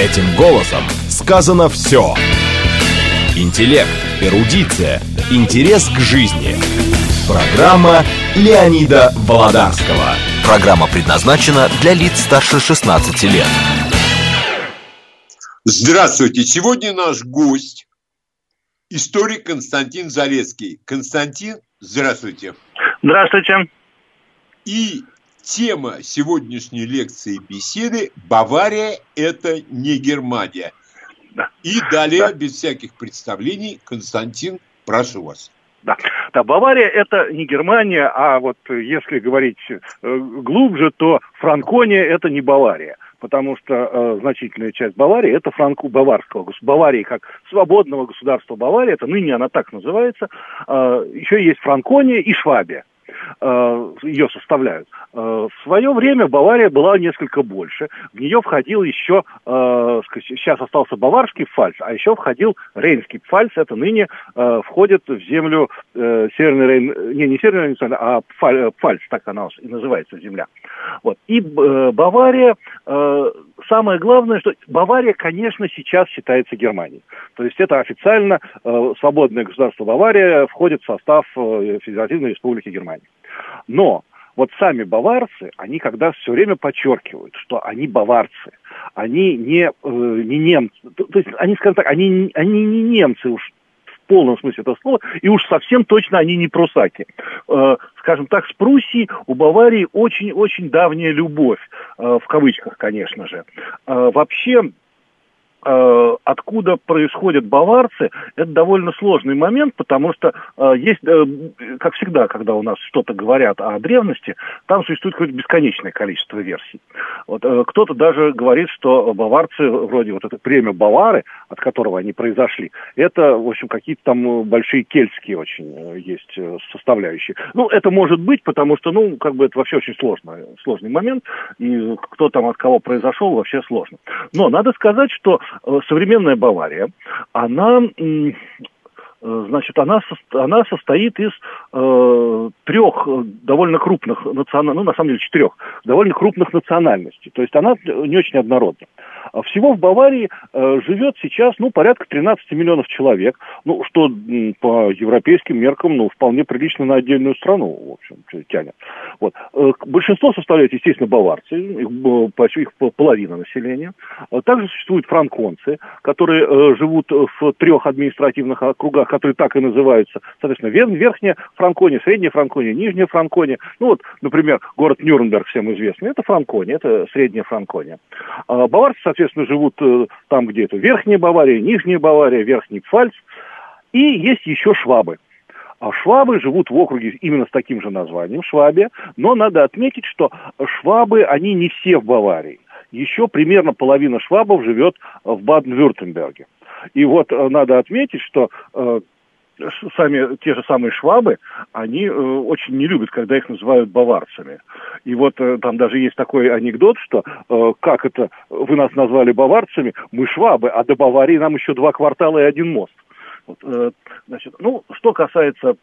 Этим голосом сказано все. Интеллект, эрудиция, интерес к жизни. Программа Леонида Володарского. Программа предназначена для лиц старше 16 лет. Здравствуйте. Сегодня наш гость – историк Константин Залесский. Константин, здравствуйте. Здравствуйте. И тема сегодняшней лекции и беседы – Бавария – это не Германия. Да. И далее, без всяких представлений, Константин, прошу вас. Да, Бавария – это не Германия, а вот если говорить глубже, то Франкония – это не Бавария. Потому что значительная часть Баварии – это Баварии как свободного государства Бавария, это ныне она так называется. Еще есть Франкония и Швабия. Ее составляют. В свое время Бавария была несколько больше. В нее входил еще, сейчас остался Баварский Пфальц, а еще входил Рейнский Пфальц. Это ныне входит в землю Северный Рейн, не Северный Рейн, а Пфальц, так она и называется земля. Вот. И Бавария, самое главное, что Бавария, конечно, сейчас считается Германией. То есть это официально свободное государство Бавария входит в состав Федеративной Республики Германии. Но вот сами баварцы, они когда все время подчеркивают, что они баварцы, они не немцы, то есть они, скажем так, они не немцы уж в полном смысле этого слова, и уж совсем точно они не прусаки. Скажем так, с Пруссией у Баварии очень-очень давняя любовь, в кавычках, конечно же. Вообще, откуда происходят баварцы, это довольно сложный момент, потому что есть, как всегда, когда у нас что-то говорят о древности, там существует какое-то бесконечное количество версий. Вот, кто-то даже говорит, что баварцы, вроде вот это племя Бавары, от которого они произошли, это, в общем, какие-то там большие кельтские очень есть составляющие. Ну, это может быть, потому что, как бы это вообще очень сложный момент, и кто там от кого произошел, вообще сложно. Но надо сказать, что современная Бавария, она состоит из трех довольно крупных национальностей, на самом деле 4 довольно крупных национальностей. То есть она не очень однородна. Всего в Баварии живет сейчас, порядка 13 миллионов человек, что по европейским меркам, вполне прилично на отдельную страну, в общем, тянет. Вот. Большинство составляют, естественно, баварцы, их половина населения. Также существуют франконцы, которые живут в 3 административных округах, которые так и называются, соответственно, Верхняя Франкония, Средняя Франкония, Нижняя Франкония. Например, город Нюрнберг всем известный, это Франкония, это Средняя Франкония. Баварцы, соответственно, живут там, где это Верхняя Бавария, Нижняя Бавария, Верхний Пфальц. И есть еще швабы. А швабы живут в округе именно с таким же названием, Швабия. Но надо отметить, что швабы, они не все в Баварии. Еще примерно половина швабов живет в Баден-Вюртемберге. И вот надо отметить, что те же самые швабы, они очень не любят, когда их называют баварцами. И вот там даже есть такой анекдот, что как это вы нас назвали баварцами, мы швабы, а до Баварии нам еще 2 квартала и 1 мост. Вот, что касается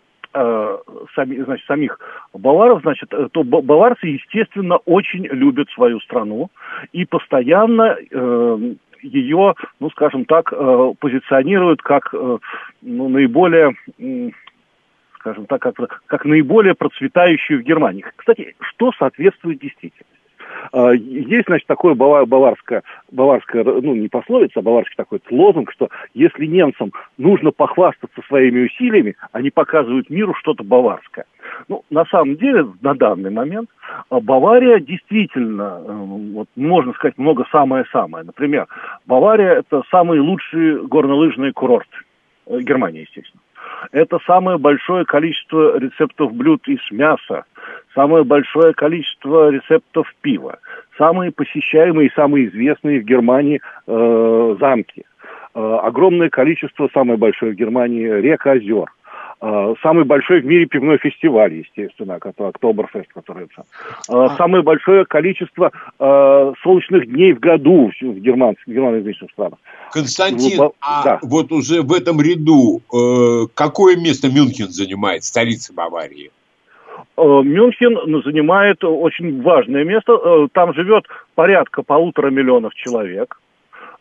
самих баваров, то баварцы, естественно, очень любят свою страну и постоянно ее, скажем так, позиционируют как наиболее, скажем так, как наиболее процветающую в Германии. Кстати, что соответствует действительности? Есть, такое баварское, не пословица, а баварский такой лозунг, что если немцам нужно похвастаться своими усилиями, они показывают миру что-то баварское. На самом деле, на данный момент, Бавария действительно, можно сказать, много самое-самое. Например, Бавария – это самые лучшие горнолыжные курорты. Германия, естественно. Это самое большое количество рецептов блюд из мяса, самое большое количество рецептов пива, самые посещаемые и самые известные в Германии замки, огромное количество, самое большое в Германии, рек и озер. Самый большой в мире пивной фестиваль, естественно, Октоберфест, который самое большое количество солнечных дней в году в германоязычных странах. Константин, вот уже в этом ряду какое место Мюнхен занимает, столица Баварии? Мюнхен занимает очень важное место. Там живет порядка 1,5 миллиона человек.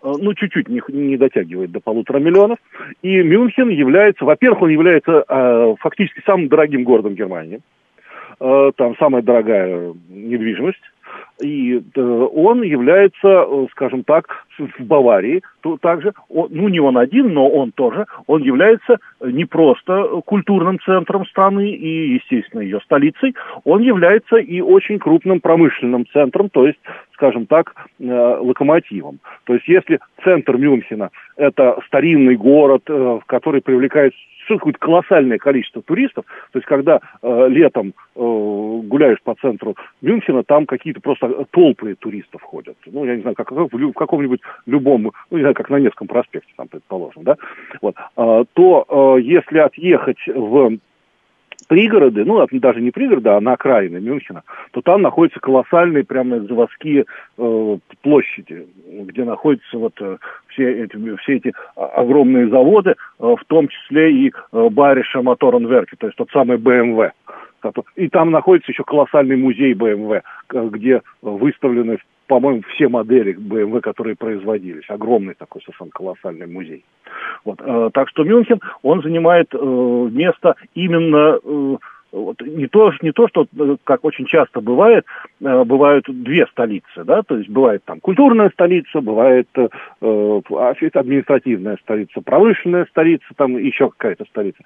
чуть-чуть не дотягивает до 1,5 миллиона. И Мюнхен является, во-первых, он является фактически самым дорогим городом Германии. Там самая дорогая недвижимость. И он является, скажем так, в Баварии, также, не он один, но он тоже, он является не просто культурным центром страны и, естественно, ее столицей, он является и очень крупным промышленным центром, то есть, скажем так, локомотивом. То есть, если центр Мюнхена – это старинный город, который привлекает какое-то колоссальное количество туристов. То есть, когда летом гуляешь по центру Мюнхена, там какие-то просто толпы туристов ходят. Я не знаю, как в каком-нибудь любом, не знаю, как на Невском проспекте, там, предположим, да? Вот. То если отъехать в пригороды, даже не пригороды, а на окраины Мюнхена, то там находятся колоссальные прямо заводские площади, где находятся все эти огромные заводы, в том числе и Bayerische Motorenwerke, то есть тот самый BMW. И там находится еще колоссальный музей BMW, где выставлены, по-моему, все модели BMW, которые производились. Огромный такой совершенно колоссальный музей. Так что Мюнхен, он занимает место именно... не то, что, как очень часто бывает, бывают две столицы, да, то есть бывает там культурная столица, бывает административная столица, промышленная столица, там еще какая-то столица.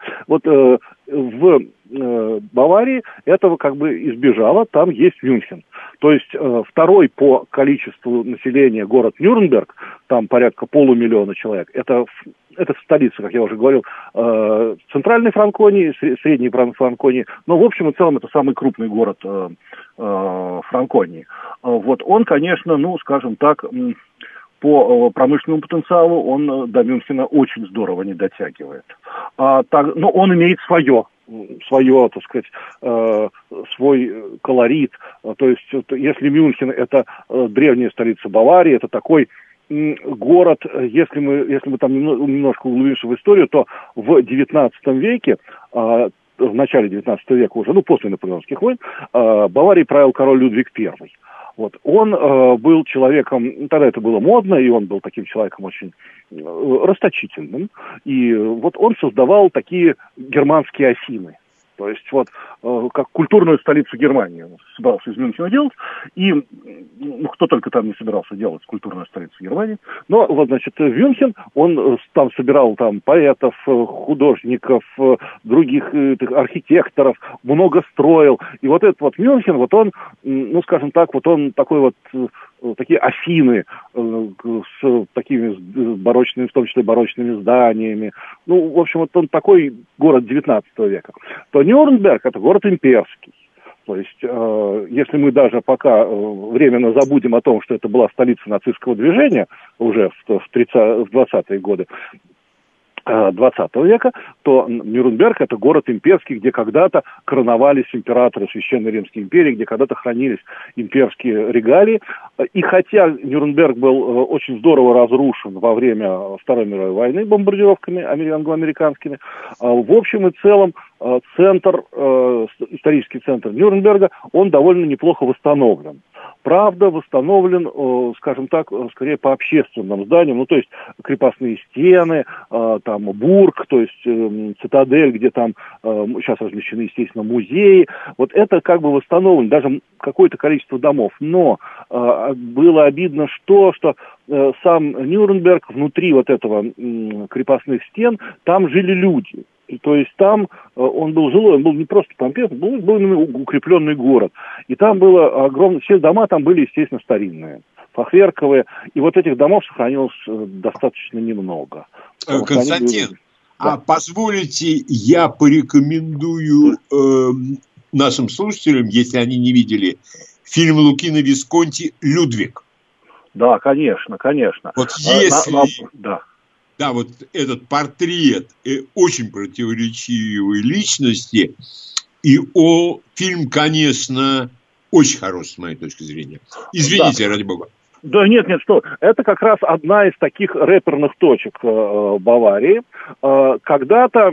В Баварии этого как бы избежало, там есть Мюнхен. То есть второй по количеству населения город Нюрнберг, там порядка 500 000 человек, это столица, как я уже говорил, центральной Франконии, средней Франконии, но в общем и целом это самый крупный город Франконии. Он, конечно, скажем так, по промышленному потенциалу он до Мюнхена очень здорово не дотягивает. Но он имеет свое, так сказать, свой колорит. То есть, если Мюнхен – это древняя столица Баварии, это такой город, если мы там немножко углубимся в историю, то в XIX веке, в начале XIX века уже, после наполеонских войн, Баварией правил король Людвиг I. Он был человеком, тогда это было модно, и он был таким человеком очень расточительным. И он создавал такие германские Афины. То есть как культурную столицу Германии он собирался из Мюнхена делать. И кто только там не собирался делать культурную столицу Германии. Но Мюнхен, он там собирал поэтов, художников, других архитекторов, много строил. И этот Мюнхен, он, скажем так, он такой такие Афины с такими барочными, в том числе барочными зданиями. В общем, он такой город XIX века. То Нюрнберг – это город имперский. То есть, если мы даже пока временно забудем о том, что это была столица нацистского движения уже в 20-е годы XX века, то Нюрнберг – это город имперский, где когда-то короновались императоры Священной Римской империи, где когда-то хранились имперские регалии. И хотя Нюрнберг был очень здорово разрушен во время Второй мировой войны бомбардировками англо-американскими, в общем и целом исторический центр Нюрнберга, он довольно неплохо восстановлен. Правда, восстановлен, скажем так, скорее по общественным зданиям, то есть крепостные стены, там бург, то есть цитадель, где там сейчас размещены, естественно, музеи. Это как бы восстановлено, даже какое-то количество домов. Но было обидно, что сам Нюрнберг, внутри этого крепостных стен, там жили люди. То есть там он был жилой, он был не просто помпезный, был укрепленный город. И там было огромное, все дома там были, естественно, старинные, фахверковые. И этих домов сохранилось достаточно немного. Константин, позволите, я порекомендую нашим слушателям, если они не видели, фильм Лукино Висконти «Людвиг». Да, конечно. Да, этот портрет очень противоречивой личности, и фильм, конечно, очень хороший, с моей точки зрения. Извините, ради бога. Да нет, что. Это как раз одна из таких рэперных точек Баварии. Когда-то,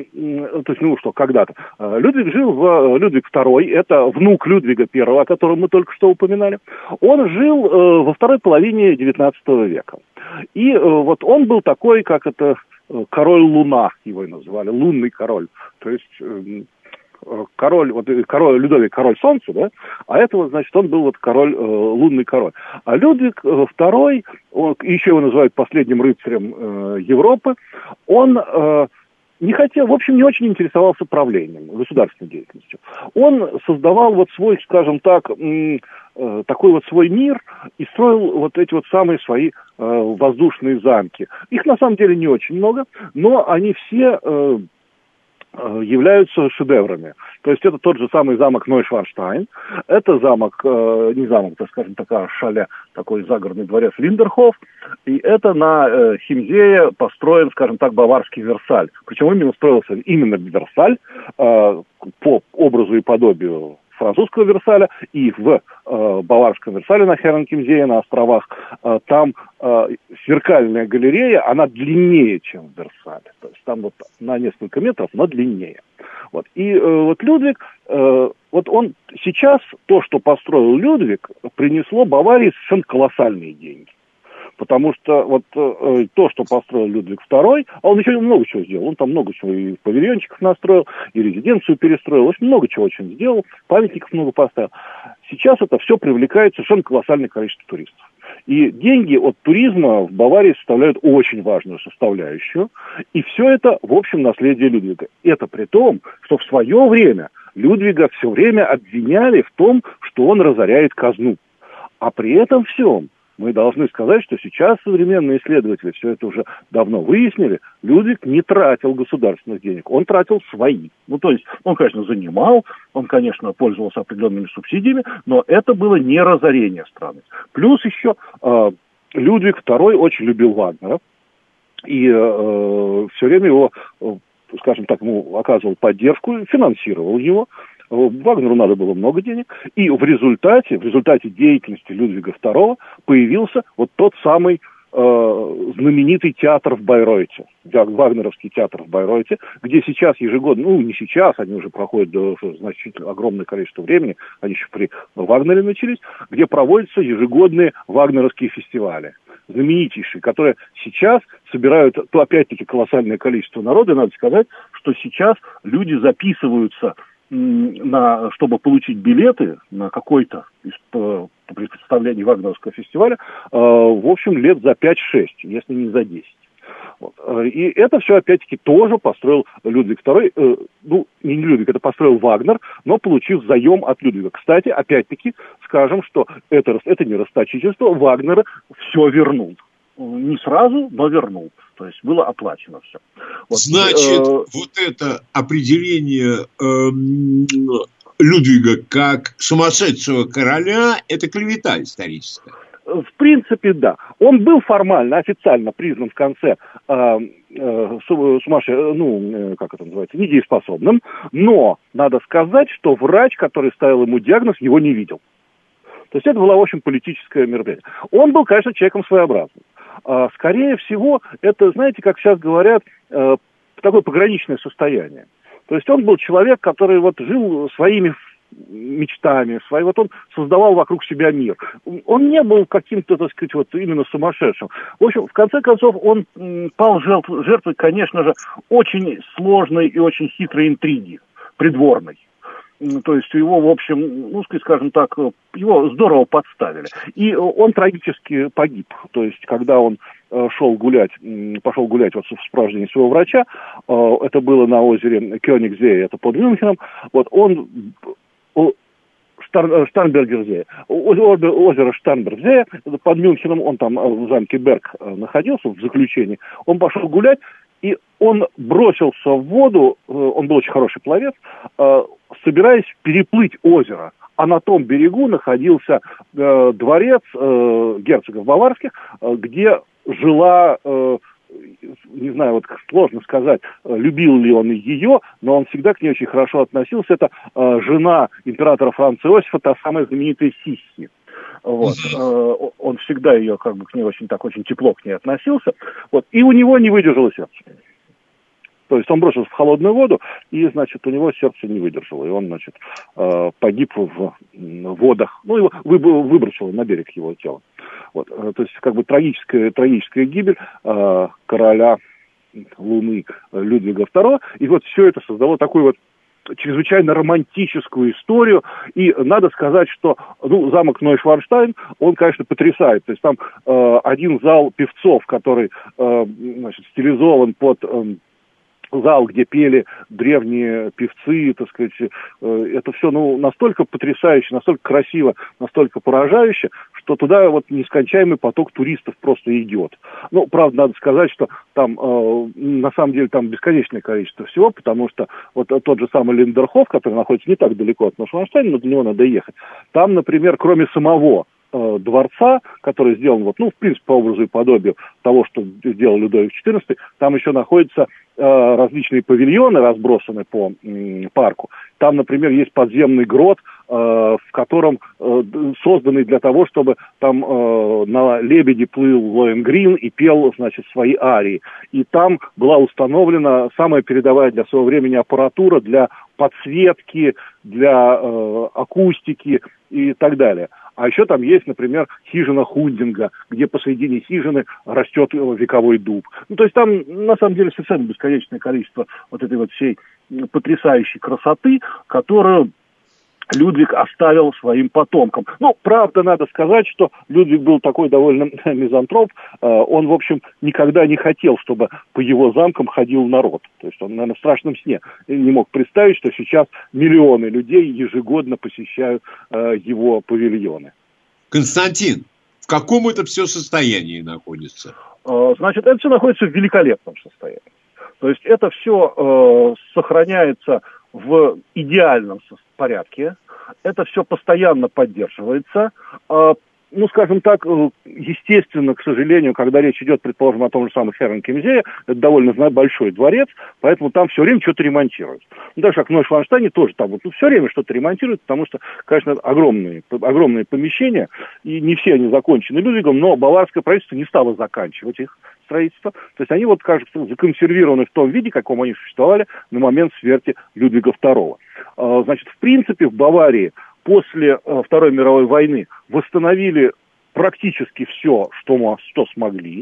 Людвиг Людвиг II, это внук Людвига I, о котором мы только что упоминали. Он жил во второй половине XIX века. И вот он был такой, король Луна, его и называли, лунный король. То есть король Людовик, король Солнца, да, а это, значит, он был лунный король. А Людвиг II, еще его называют последним рыцарем Европы, он не очень интересовался правлением, государственной деятельностью. Он создавал свой, скажем так, такой свой мир и строил эти самые свои воздушные замки. Их на самом деле не очень много, но они все являются шедеврами. То есть это тот же самый замок Нойшварштайн, это замок, шале, такой загородный дворец Линдерхоф, и это на Химзее построен, скажем так, баварский Версаль. Причем строился именно Версаль по образу и подобию французского Версаля, и в баварском Версале на Херенкемзее, на островах, там зеркальная галерея, она длиннее, чем в Версале. То есть там на несколько метров, но длиннее. И Людвиг, он сейчас, то, что построил Людвиг, принесло Баварии совершенно колоссальные деньги. Потому что то, что построил Людвиг II, а он еще много чего сделал. Он там много чего и павильончиков настроил, и резиденцию перестроил. Очень много чего очень сделал, памятников много поставил. Сейчас это все привлекает совершенно колоссальное количество туристов. И деньги от туризма в Баварии составляют очень важную составляющую. И все это, в общем, наследие Людвига. Это при том, что в свое время Людвига все время обвиняли в том, что он разоряет казну. А при этом всем мы должны сказать, что сейчас современные исследователи все это уже давно выяснили. Людвиг не тратил государственных денег, он тратил свои. То есть он, конечно, занимал, он, конечно, пользовался определенными субсидиями, но это было не разорение страны. Плюс еще Людвиг II очень любил Вагнера и все время его, скажем так, ему оказывал поддержку, финансировал его. Вагнеру надо было много денег, и в результате деятельности Людвига II появился тот самый знаменитый театр в Байройте, Вагнеровский театр в Байройте, где сейчас ежегодно, не сейчас, они уже проходят значительно огромное количество времени, они еще при Вагнере начались, где проводятся ежегодные вагнеровские фестивали, знаменитейшие, которые сейчас собирают, опять-таки, колоссальное количество народа. Надо сказать, что сейчас люди записываются чтобы получить билеты на какой-то из представлений Вагнеровского фестиваля, в общем, лет за 5-6, если не за 10. И это все, опять-таки, тоже построил Людвиг II. Не Людвиг, это построил Вагнер, но получив заем от Людвига. Кстати, опять-таки, скажем, что это не расточительство, Вагнер все вернул. Не сразу, но вернул. То есть было оплачено все. Значит, это определение Людвига как сумасшедшего короля, это клевета историческая. В принципе, да. Он был формально, официально признан в конце недееспособным, но надо сказать, что врач, который ставил ему диагноз, его не видел. То есть это было, в общем, политическое мероприятие. Он был, конечно, человеком своеобразным. Скорее всего, это, знаете, как сейчас говорят, такое пограничное состояние. То есть он был человек, который жил своими мечтами, он создавал вокруг себя мир. Он не был каким-то, так сказать, именно сумасшедшим. В общем, в конце концов, он пал жертвой, конечно же, очень сложной и очень хитрой интриги придворной. То есть его, в общем, скажем так, его здорово подставили. И он трагически погиб. То есть, когда он пошел гулять в сопровождении своего врача, это было на озере Кёнигсзее, это под Мюнхеном, Штарнбергерзее. Озеро Штарнбергерзее, под Мюнхеном, он там в замке Берг находился в заключении. Он пошел гулять, и он бросился в воду, он был очень хороший пловец, собираясь переплыть озеро. А на том берегу находился дворец герцогов баварских, где жила, не знаю, сложно сказать, любил ли он ее, но он всегда к ней очень хорошо относился. Это жена императора Франца Иосифа, та самая знаменитая Сисси. Вот. Он всегда ее, как бы, к ней очень тепло к ней относился. Вот. И у него не выдержало сердце. То есть он бросился в холодную воду, и, значит, у него сердце не выдержало. И он, значит, погиб в водах. Ну, его выбросило на берег его тело. Вот. То есть, как бы, трагическая гибель короля Луны Людвига II. И вот все это создало такую вот чрезвычайно романтическую историю. И надо сказать, что замок Нойшварштайн, он, конечно, потрясает. То есть там один зал певцов, который стилизован под зал, где пели древние певцы, так сказать, это все настолько потрясающе, настолько красиво, настолько поражающе, что туда вот нескончаемый поток туристов просто идет. Правда, надо сказать, что там на самом деле там бесконечное количество всего, потому что вот тот же самый Линдерхоф, который находится не так далеко от Нойшварштайна, но до него надо ехать, там, например, кроме самого дворца, который сделан, в принципе, по образу и подобию того, что сделал Людовик XIV, там еще находятся различные павильоны, разбросанные по парку. Там, например, есть подземный грот, в котором созданный для того, чтобы там на лебеде плыл Лоэнгрин и пел, значит, свои арии. И там была установлена самая передовая для своего времени аппаратура для подсветки, для акустики и так далее. А еще там есть, например, хижина Хундинга, где посредине хижины растет вековой дуб. То есть там, на самом деле, совершенно бесконечное количество вот этой вот всей потрясающей красоты, которую Людвиг оставил своим потомкам. Правда, надо сказать, что Людвиг был такой довольно мизантроп. Он, в общем, никогда не хотел, чтобы по его замкам ходил народ. То есть он, наверное, в страшном сне не мог представить, что сейчас миллионы людей ежегодно посещают его павильоны. Константин, в каком это все состоянии находится? Значит, это все находится в великолепном состоянии. То есть это все сохраняется в идеальном порядке. Это все постоянно поддерживается. Скажем так, естественно, к сожалению, когда речь идет, предположим, о том же самом Херенкемзее, это довольно большой дворец, поэтому там все время что-то ремонтируют. Даже как в Нойшварштайне тоже там все время что-то ремонтируют, потому что, конечно, огромные помещения, и не все они закончены Людвигом, но баварское правительство не стало заканчивать их строительство. То есть они, кажется, законсервированы в том виде, каком они существовали на момент смерти Людвига II. Значит, в принципе, в Баварии после Второй мировой войны восстановили практически все, что смогли.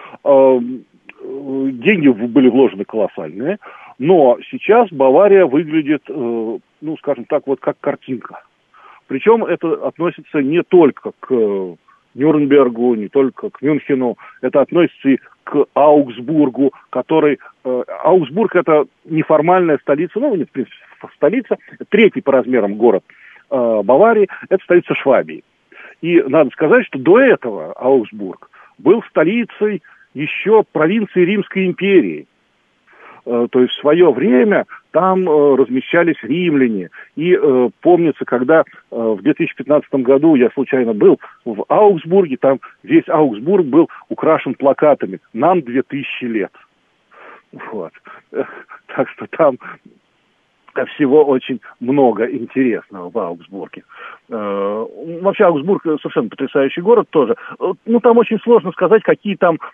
Деньги были вложены колоссальные, но сейчас Бавария выглядит, скажем так, как картинка. Причем это относится не только к Нюрнбергу, не только к Мюнхену, это относится и к Аугсбургу, который... Аугсбург — это неформальная столица, в принципе, столица, третий по размерам город Баварии, это столица Швабии. И надо сказать, что до этого Аугсбург был столицей еще провинции Римской империи. То есть в свое время там размещались римляне. И помнится, когда в 2015 году я случайно был в Аугсбурге, там весь Аугсбург был украшен плакатами «Нам 2000 лет». Вот. Так что там всего очень много интересного в Аугсбурге. Вообще Аугсбург совершенно потрясающий город тоже. Там очень сложно сказать, какие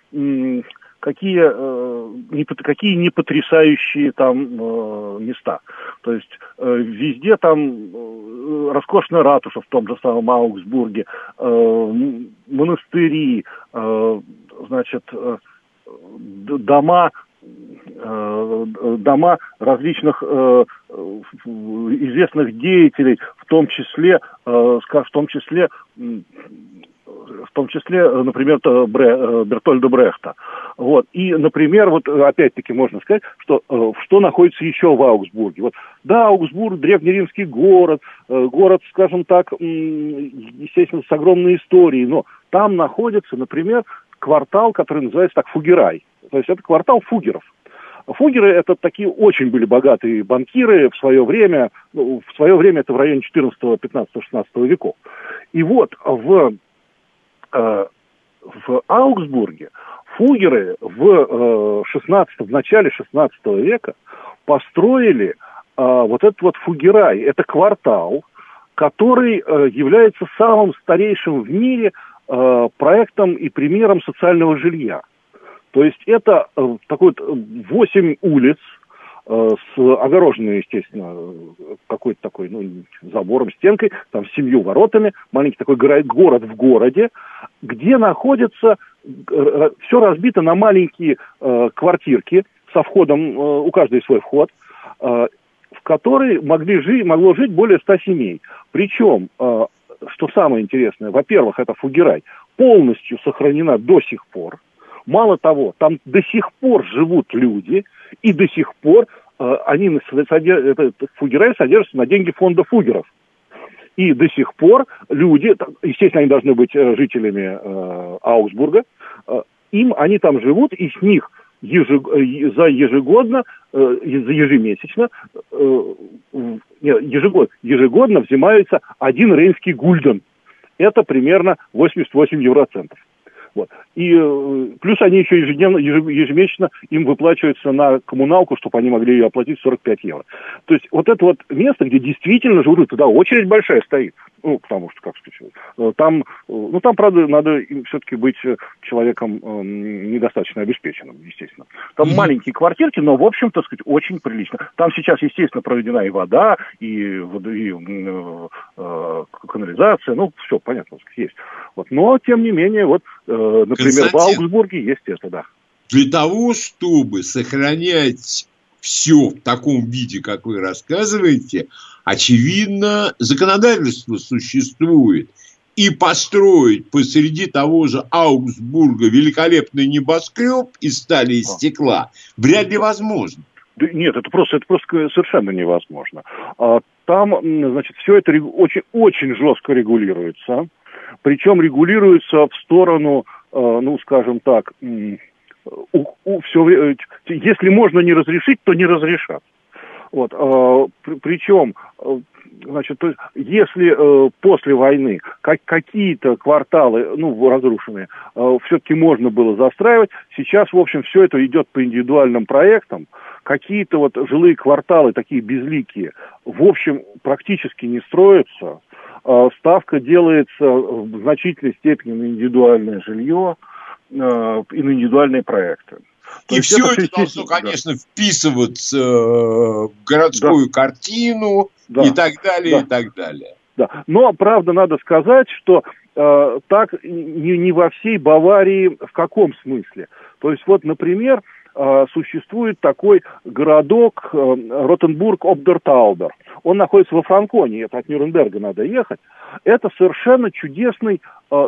не потрясающие там места. То есть везде там роскошная ратуша в том же самом Аугсбурге, монастыри, дома различных известных деятелей, в том числе, например, Бертольда Брехта. Вот. И, например, опять-таки можно сказать, что находится еще в Аугсбурге. Аугсбург — древнеримский город, скажем так, естественно, с огромной историей, но там находится, например, квартал, который называется так Фугерай. То есть это квартал фугеров. Фугеры — это такие очень были богатые банкиры в свое время. В свое время это в районе 14, 15, 16 веков. И в Аугсбурге фугеры в начале 16 века построили этот Фугерай. Это квартал, который является самым старейшим в мире проектом и примером социального жилья. То есть это такой вот 8 улиц, с огороженной, естественно, какой-то такой, забором, стенкой, там, с 7 воротами, маленький такой город в городе, где находится, все разбито на маленькие квартирки со входом, у каждой свой вход, в которой могло жить более 100 семей. Причем, что самое интересное, во-первых, это Фугерай полностью сохранена до сих пор. Мало того, там до сих пор живут люди, и до сих пор Фугерай содержится на деньги фонда Фугеров. И до сих пор люди, естественно, они должны быть жителями Аугсбурга, они там живут, и с них ежегодно взимается 1 рейнский гульден. Это примерно 88 евроцентов. Вот. И плюс они еще ежемесячно им выплачиваются на коммуналку, чтобы они могли ее оплатить 45 евро. То есть вот это вот место, где действительно живут, туда очередь большая стоит. Потому что, как сказать, там, правда, надо все-таки быть человеком недостаточно обеспеченным, естественно. Там маленькие квартирки, но, в общем, так сказать, очень прилично. Там сейчас, естественно, проведена и вода, и канализация, все, понятно, есть. Вот. Но, тем не менее, вот, например, в Аугсбурге есть это, да. Для того, чтобы сохранять все в таком виде, как вы рассказываете, очевидно, законодательство существует. И построить посреди того же Аугсбурга великолепный небоскреб из стали и стекла вряд ли возможно. Да нет, это просто совершенно невозможно. Там, значит, все это очень, очень жестко регулируется. Причем регулируется в сторону, скажем так, если можно не разрешить, то не разрешат. Вот, причем, значит, то есть, если после войны какие-то кварталы, разрушенные, все-таки можно было застраивать, сейчас, в общем, все это идет по индивидуальным проектам. Какие-то вот жилые кварталы, такие безликие, в общем, практически не строятся. Ставка делается в значительной степени на индивидуальное жилье и на индивидуальные проекты. И все это должно, конечно, вписываться в городскую картину и так далее, и так далее. Да. Но, правда, надо сказать, что так не во всей Баварии в каком смысле. То есть, вот, например, существует такой городок Ротенбург-об-дер-Таубер. Он находится во Франконии, это от Нюрнберга надо ехать. Это совершенно чудесный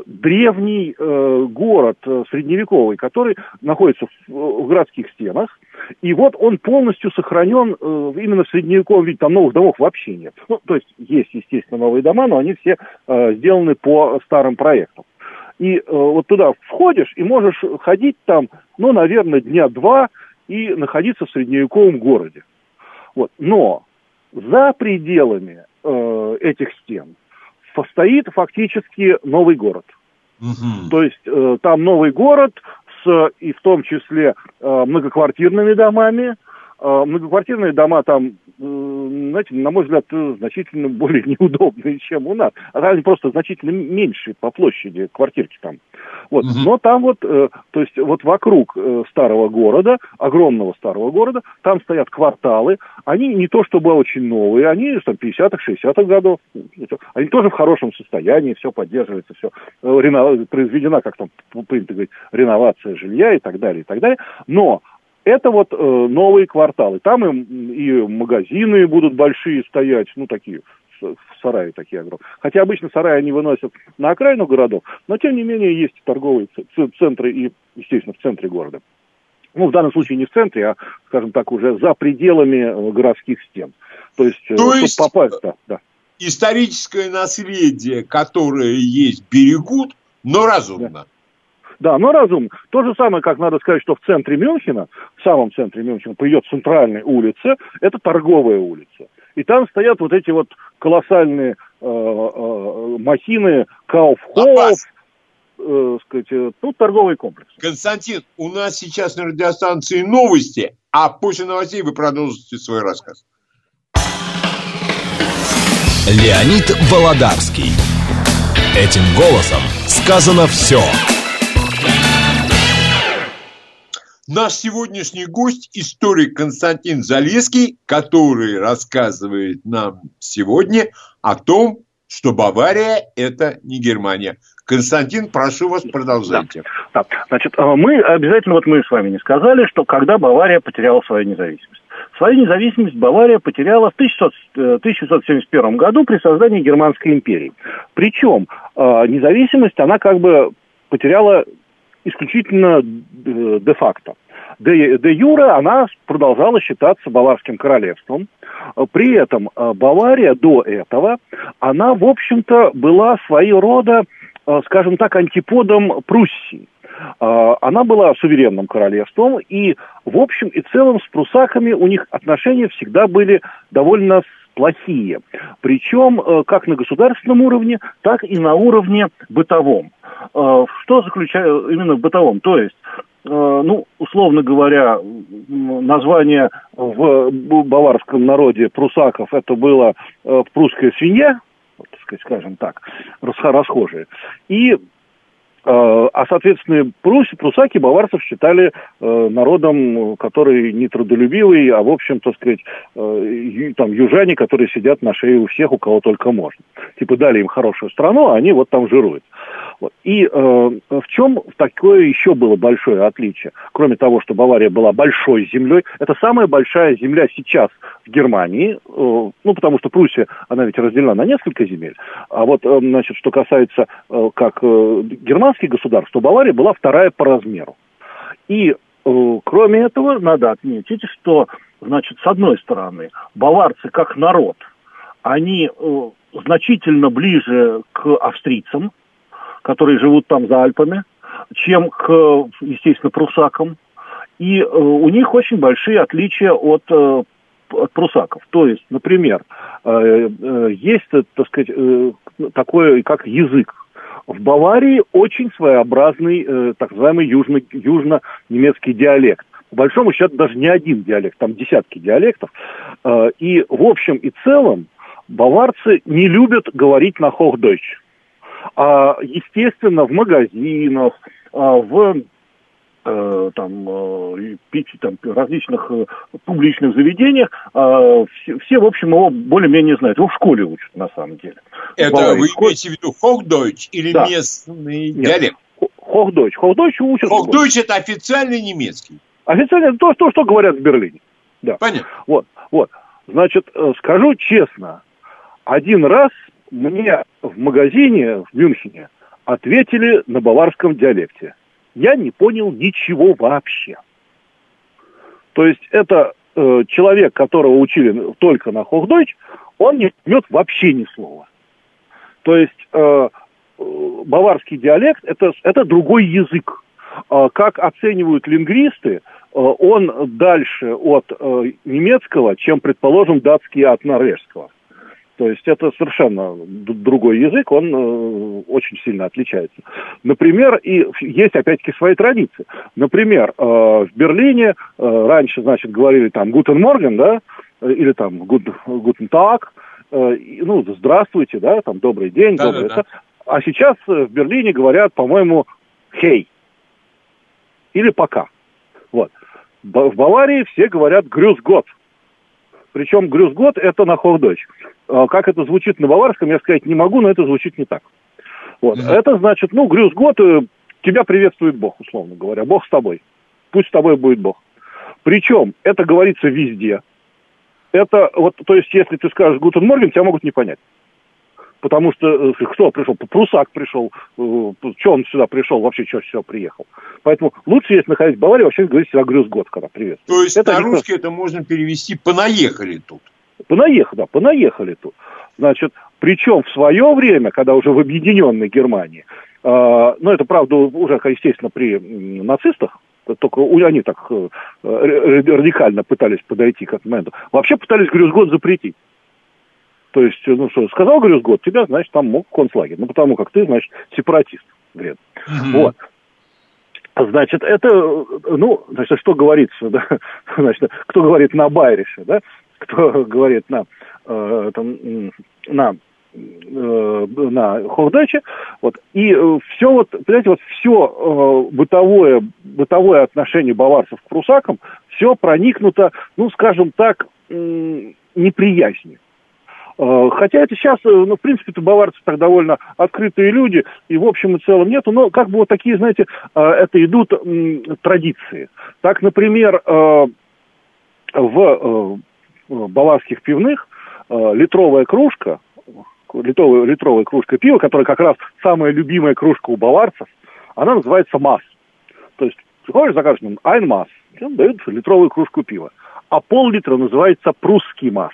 древний город средневековый, который находится в городских стенах. И вот он полностью сохранен именно в средневековом виде. Там новых домов вообще нет. То есть, естественно, новые дома, но они все сделаны по старым проектам. И вот туда входишь и можешь ходить там, наверное, 2 дня и находиться в средневековом городе. Вот. Но за пределами этих стен стоит фактически новый город. Угу. То есть там новый город и в том числе многоквартирными домами. Многоквартирные дома там, знаете, на мой взгляд, значительно более неудобные, чем у нас. Они просто значительно меньше по площади квартирки там. Вот. Mm-hmm. Но там вот, то есть вот вокруг старого города, огромного старого города, там стоят кварталы. Они не то чтобы очень новые, они там 50-х, 60-х годов. Они тоже в хорошем состоянии, все поддерживается, все произведена, как там принято говорить, реновация жилья и так далее, и так далее. Но это вот новые кварталы. Там и магазины будут большие стоять, такие, сараи такие огромные. Хотя обычно сараи они выносят на окраину городов, но тем не менее есть торговые центры и, естественно, в центре города. В данном случае не в центре, а, скажем так, уже за пределами городских стен. То есть попасть, да. Историческое наследие, которое есть, берегут, но разумно. Да. Да, но разумно. То же самое, как надо сказать, что в центре Мюнхена, в самом центре Мюнхена, по ее центральной улице, это торговая улица. И там стоят вот эти вот колоссальные махины, Kaufhof, торговый комплекс. Константин, у нас сейчас на радиостанции новости, а после новостей вы продолжите свой рассказ. Леонид Володарский. Этим голосом сказано все. Наш сегодняшний гость – историк Константин Залесский, который рассказывает нам сегодня о том, что Бавария – это не Германия. Константин, прошу вас, продолжайте. Да. Значит, мы обязательно, мы с вами не сказали, что когда Бавария потеряла свою независимость. Свою независимость Бавария потеряла в 1771 году при создании Германской империи. Причем независимость она как бы потеряла исключительно де-факто. Де-юре она продолжала считаться Баварским королевством. При этом Бавария до этого, она, в общем-то, была своего рода, скажем так, антиподом Пруссии. Она была суверенным королевством, и в общем и целом с прусаками у них отношения всегда были довольно плохие. Причем как на государственном уровне, так и на уровне бытовом. Что заключается именно в бытовом? То есть, условно говоря, название в баварском народе прусаков это было прусская свинья, скажем так, расхожие. Соответственно, прусаки баварцев считали народом, который не трудолюбивый, а, в общем, так сказать, южане, которые сидят на шее у всех, у кого только можно. Типа дали им хорошую страну, а они вот там жируют. Вот. И в чем такое еще было большое отличие? Кроме того, что Бавария была большой землей, это самая большая земля сейчас в Германии, потому что Пруссия, она ведь разделена на несколько земель. А вот, что касается как германских государств, то Бавария была вторая по размеру. И кроме этого, надо отметить, что, с одной стороны, баварцы как народ, они значительно ближе к австрийцам, которые живут там за Альпами, чем к, естественно, прусакам. И у них очень большие отличия от прусаков. То есть, например, есть, так сказать, такое, как язык. В Баварии очень своеобразный, так называемый южно-немецкий диалект. По большому счету даже не один диалект, там десятки диалектов. И в общем и целом баварцы не любят говорить на Hochdeutsch. Естественно, в магазинах, в различных публичных заведениях все, в общем, его более-менее знают. Его в школе учат, на самом деле. Это вы имеете в виду Hochdeutsch или да. Местный диалект? Hochdeutsch. Hochdeutsch учат. Hochdeutsch – это официальный немецкий. Официально это то, что говорят в Берлине. Да. Понятно. Вот. Значит, скажу честно, один раз мне в магазине в Мюнхене ответили на баварском диалекте. Я не понял ничего вообще. То есть это человек, которого учили только на Hochdeutsch, он не поймет вообще ни слова. То есть баварский диалект это другой язык. Как оценивают лингвисты, он дальше от немецкого, чем, предположим, датский от норвежского. То есть это совершенно другой язык, он очень сильно отличается. Например, и есть опять-таки свои традиции. Например, в Берлине раньше, говорили там «Guten Morgen», да, или там «Guten Tag», «Здравствуйте», да, там «Добрый день», да, «Добрый». Да. А сейчас в Берлине говорят, по-моему, «Hey» или «Пока». Вот. В Баварии все говорят «Grüß Gott». Причем «Grüß Gott» это на Hochdeutsch. Как это звучит на баварском, я сказать не могу, но это звучит не так. Вот. Mm-hmm. Это значит, «Grüß Gott», тебя приветствует Бог, условно говоря. Бог с тобой. Пусть с тобой будет Бог. Причем это говорится везде. Это, то есть, если ты скажешь «Guten Morgen», тебя могут не понять. Потому что кто пришел? Прусак пришел. Что он сюда пришел? Вообще, что сюда приехал? Поэтому лучше, если находиться в Баварии, вообще говорить всегда «Grüß Gott», когда приветствует. То есть на русский это можно перевести «понаехали тут». Понаехали тут. Значит, причем в свое время, когда уже в объединенной Германии, это, правда, уже, естественно, при нацистах, только они так радикально пытались подойти к этому моменту, вообще пытались «Grüß Gott» запретить. То есть, сказал «Grüß Gott», тебя, значит, там мог концлагерь. Потому как ты, значит, сепаратист. Вред. Mm-hmm. Вот. Значит, это, что говорится, да? Значит, кто говорит на байрише, да? Кто говорит на на Хохдаче, вот, и все вот, понимаете, вот все бытовое отношение баварцев к прусакам, все проникнуто, ну, скажем так, неприязнью. Хотя это сейчас, ну, в принципе-то баварцы так довольно открытые люди, и в общем и целом нету, но как бы вот такие, знаете, это идут традиции. Так, например, в баварских пивных литровая кружка пива, которая как раз самая любимая кружка у баварцев, она называется Масс. То есть, приходишь, закажешь Ein Maß, дают литровую кружку пива. А пол-литра называется прусский Масс.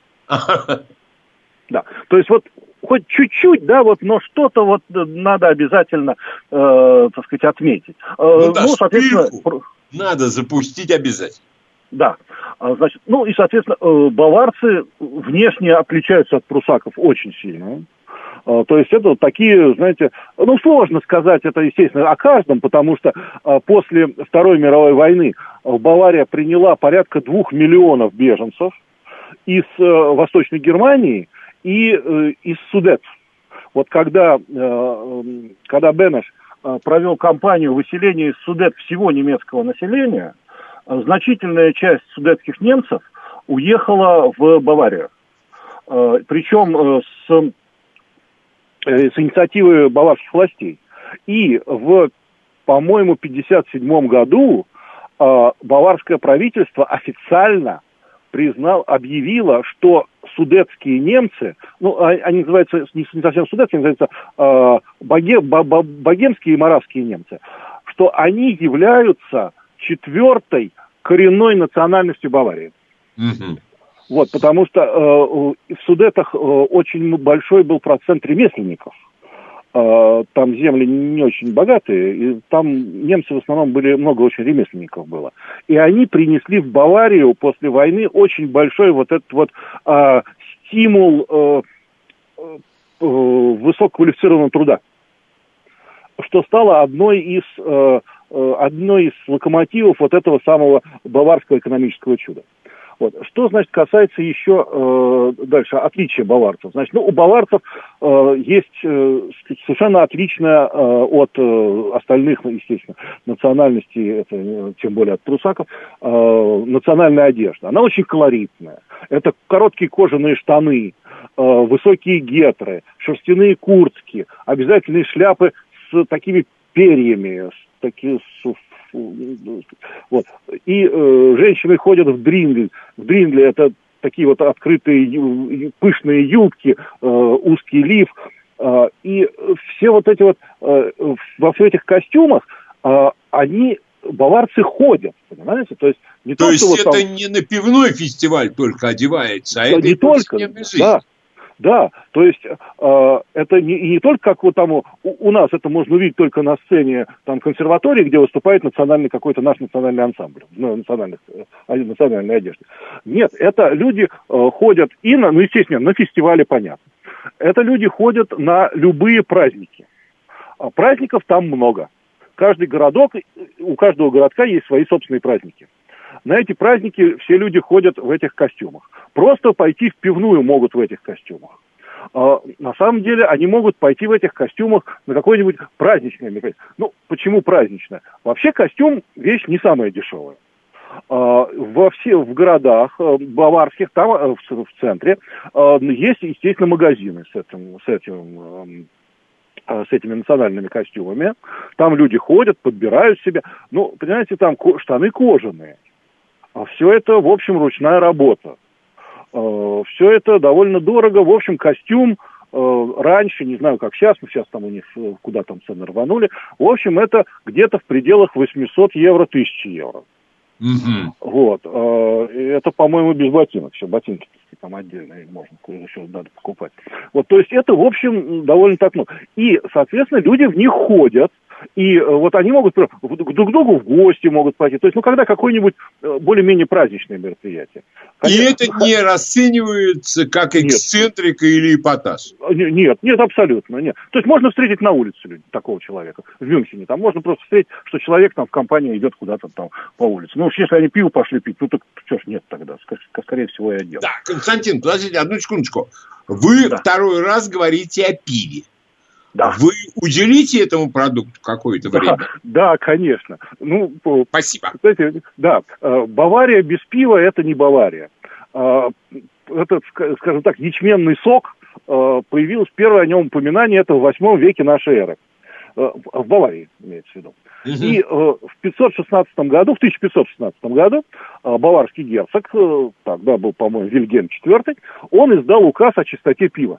Да, то есть вот хоть чуть-чуть, да, вот, но что-то вот надо обязательно, так сказать, отметить. Соответственно, надо запустить обязательно. Да, значит, ну и, соответственно, баварцы внешне отличаются от прусаков очень сильно. То есть это вот такие, знаете, ну сложно сказать это, естественно, о каждом, потому что после Второй мировой войны Бавария приняла порядка 2 миллионов беженцев из Восточной Германии и из Судет. Вот когда Бенеш провел кампанию выселения из Судет всего немецкого населения, значительная часть судетских немцев уехала в Баварию. Причем с инициативы баварских властей. И по-моему, 1957 году баварское правительство официально объявило, что судетские немцы, ну, они называются не совсем судетские, они называются богемские и моравские немцы, что они являются 4-й коренной национальностью Баварии. Mm-hmm. Вот, потому что в Судетах очень большой был процент ремесленников. Там земли не очень богатые, и там немцы в основном много очень ремесленников было. И они принесли в Баварию после войны очень большой вот этот вот стимул высококвалифицированного труда, что стало одной из локомотивов вот этого самого баварского экономического чуда. Вот. Что, значит, касается еще дальше отличия баварцев. Значит, ну, у баварцев есть совершенно отличная от остальных, естественно, национальностей, это, тем более от прусаков, национальная одежда. Она очень колоритная. Это короткие кожаные штаны, высокие гетры, шерстяные куртки, обязательные шляпы с такими перьями, вот. И женщины ходят в дрингль. В дрингли это такие вот открытые пышные юбки, узкий лиф. И все вот эти вот во всех этих костюмах баварцы ходят, понимаете? То есть не то есть это не на пивной фестиваль только одевается, а это не только, да. Да, то есть это не только как вот там у нас это можно увидеть только на сцене там консерватории, где выступает какой-то наш национальный ансамбль, национальной одежды. Нет, это люди ходят естественно, на фестивале, понятно. Это люди ходят на любые праздники. Праздников там много. У каждого городка есть свои собственные праздники. На эти праздники все люди ходят в этих костюмах. Просто пойти в пивную могут в этих костюмах. На самом деле они могут пойти в этих костюмах на какое-нибудь праздничное мероприятие. Ну, почему праздничное? Вообще костюм вещь не самая дешевая. В городах баварских, там в центре, есть, естественно, магазины с этими национальными костюмами. Там люди ходят, подбирают себе. Ну, понимаете, там штаны кожаные. Все это, в общем, ручная работа. Все это довольно дорого. В общем, костюм раньше, не знаю, как сейчас, но сейчас там у них куда там цены рванули. В общем, это где-то в пределах 800 евро, 1000 евро. Mm-hmm. Вот. Это, по-моему, без ботинок. Все, ботинки там отдельно можно, еще надо покупать. Вот, то есть это, в общем, довольно так много. И, соответственно, люди в них ходят. И вот они могут друг к другу в гости могут пойти. То есть, когда какое-нибудь более-менее праздничное мероприятие. И это не расценивается как эксцентрика или эпатаж? Нет, абсолютно нет. То есть можно встретить на улице такого человека. В Мюнхене там можно просто встретить, что человек там в компании идет куда-то там по улице. Ну уж если они пиво пошли пить, так что ж нет тогда. Скорее всего, и отдел. Да, Константин, подождите одну секундочку. Вы второй раз говорите о пиве. Да. Вы уделите этому продукту какое-то время? Да, конечно. Спасибо. Кстати, да, Бавария без пива – это не Бавария. Этот, скажем так, ячменный сок, появилось первое о нем упоминание, это в 8 веке нашей эры. В Баварии, имеется в виду. И в 1516 году баварский герцог, тогда был, по-моему, Вильгельм IV, он издал указ о чистоте пива.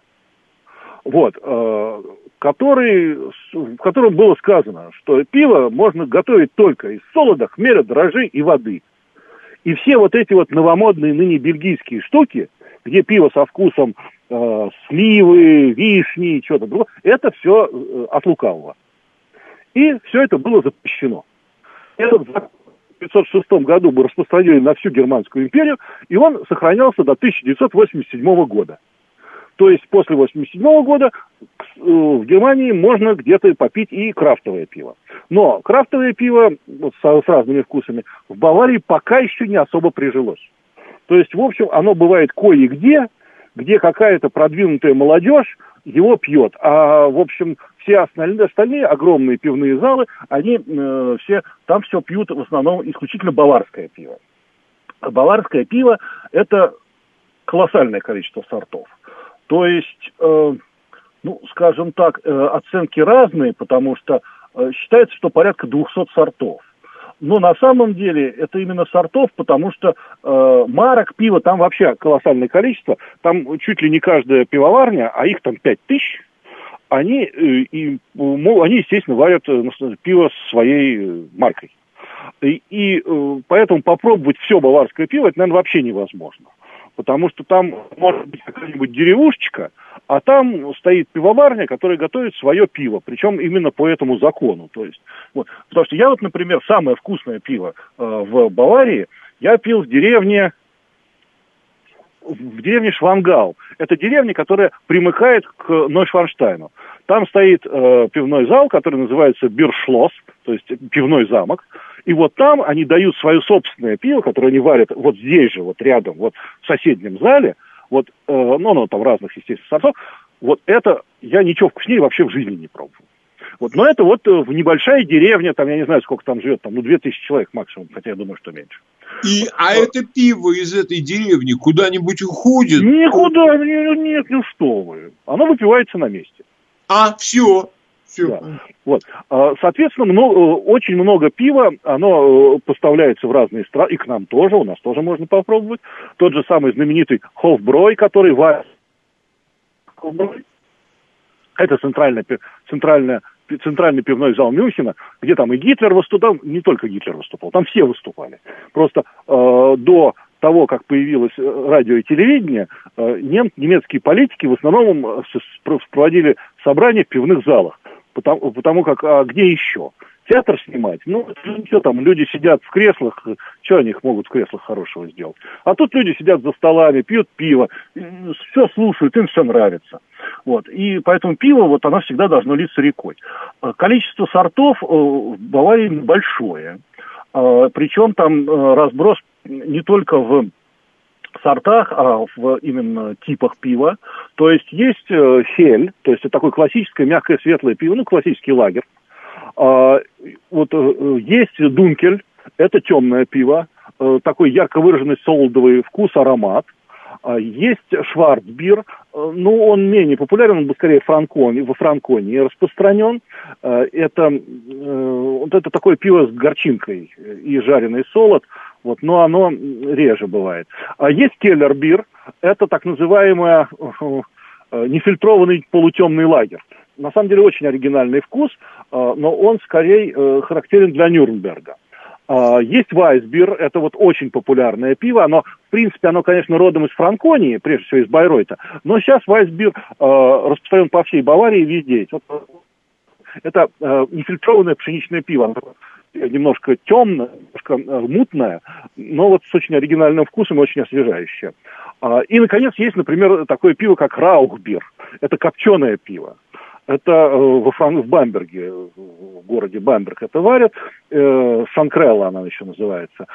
В котором было сказано, что пиво можно готовить только из солода, хмеля, дрожжей и воды. И все вот эти вот новомодные ныне бельгийские штуки, где пиво со вкусом сливы, вишни и чего-то другого, это все от лукавого. И все это было запрещено. Этот закон в 1906 году был распространен на всю Германскую империю, и он сохранялся до 1987 года. То есть после 1987 года в Германии можно где-то попить и крафтовое пиво. Но крафтовое пиво с разными вкусами в Баварии пока еще не особо прижилось. То есть, в общем, оно бывает кое-где, где какая-то продвинутая молодежь его пьет. А, в общем, все остальные огромные пивные залы, они там все пьют в основном исключительно баварское пиво. А баварское пиво – это колоссальное количество сортов. То есть, скажем так, оценки разные, потому что считается, что порядка 200 сортов. Но на самом деле это именно сортов, потому что марок пива там вообще колоссальное количество. Там чуть ли не каждая пивоварня, а их там 5000, они, естественно, варят пиво своей маркой. И поэтому попробовать все баварское пиво, это, наверное, вообще невозможно. Потому что там может быть какая-нибудь деревушечка, а там стоит пивоварня, которая готовит свое пиво, причем именно по этому закону. То есть, потому что я например, самое вкусное пиво в Баварии я пил в деревне Швангау. Это деревня, которая примыкает к Нойшварштайну. Там стоит пивной зал, который называется Биршлосс, то есть пивной замок. И вот там они дают свое собственное пиво, которое они варят вот здесь же, вот рядом, вот в соседнем зале. Оно там разных, естественно, сортов. Вот это я ничего вкуснее вообще в жизни не пробовал. Но это в небольшая деревня, там я не знаю, сколько там живет, 2000 человек максимум, хотя я думаю, что меньше. А это пиво из этой деревни куда-нибудь уходит? Никуда, нет, что вы. Оно выпивается на месте. Все. Да. Соответственно, очень много пива, оно поставляется в разные страны, и к нам тоже, у нас тоже можно попробовать. Тот же самый знаменитый Хофброй, который варит. Это центральный пивной зал Мюнхена, где там и Гитлер выступал, не только Гитлер выступал, там все выступали. Просто до того, как появилось радио и телевидение, немецкие политики в основном проводили собрания в пивных залах. Потому как, где еще? Театр снимать? Что там, люди сидят в креслах, что они могут в креслах хорошего сделать? А тут люди сидят за столами, пьют пиво, все слушают, им все нравится. И поэтому пиво, оно всегда должно литься рекой. Количество сортов в Баварии большое. Причем там разброс не только в сортах, а в именно типах пива. То есть хель, то есть это такое классическое мягкое светлое пиво, классический лагер. Есть дункель, это темное пиво, такой ярко выраженный солодовый вкус, аромат. Есть шварцбир, он менее популярен, он скорее во Франконии распространен. Это такое пиво с горчинкой и жареный солод, но оно реже бывает. А есть келлербир, это так называемый нефильтрованный полутемный лагер. На самом деле очень оригинальный вкус, но он скорее характерен для Нюрнберга. Есть вайсбир, это очень популярное пиво, оно, конечно, родом из Франконии, прежде всего из Байройта, но сейчас вайсбир распространен по всей Баварии везде. Это нефильтрованное пшеничное пиво. Оно немножко темное, немножко мутное, но вот с очень оригинальным вкусом и очень освежающее. И, наконец, есть, например, такое пиво, как Раухбир. Это копченое пиво. Это в Бамберге, в городе Бамберг это варят. Санкрелла она еще называется.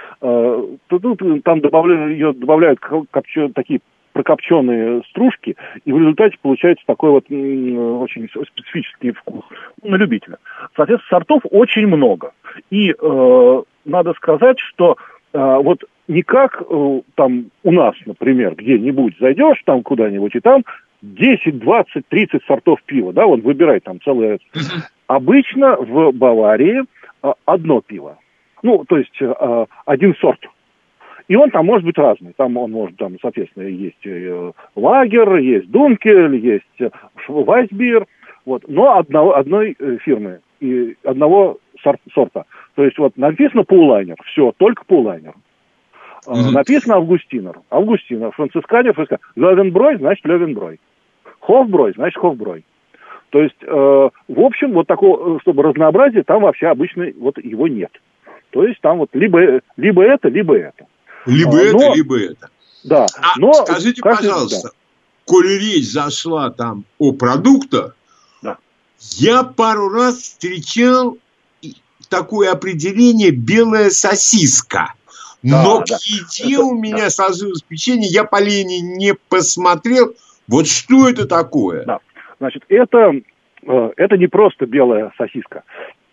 Там добавляют такие прокопченые стружки, и в результате получается такой вот очень специфический вкус на любителя. Соответственно, сортов очень много. И надо сказать, что вот не как там у нас, например, где-нибудь зайдешь там куда-нибудь, и там 10, 20, 30 сортов пива, да, вот выбирай там целое. Обычно в Баварии одно пиво. Ну, то есть один сорт. И он там может быть разный. Там он может, там, соответственно, есть лагер, есть дункель, есть вайсбир, вот, но одной фирмы и одного сорта. То есть вот написано паулайнер, все, только паулайнер. Написано августинер, францисканер, Левенброй, значит Левенброй. Хофброй, значит Хофброй. То есть, в общем, вот такого, чтобы разнообразия, там вообще обычно вот его нет. То есть там вот либо это, либо это. Либо это. Да. Но скажите, пожалуйста, коли речь зашла там о продуктах, да. Я пару раз встречал такое определение «белая сосиска». Но к еде у меня сложилось впечатление, я по линии не посмотрел. Вот что это такое? Да. Значит, это не просто белая сосиска.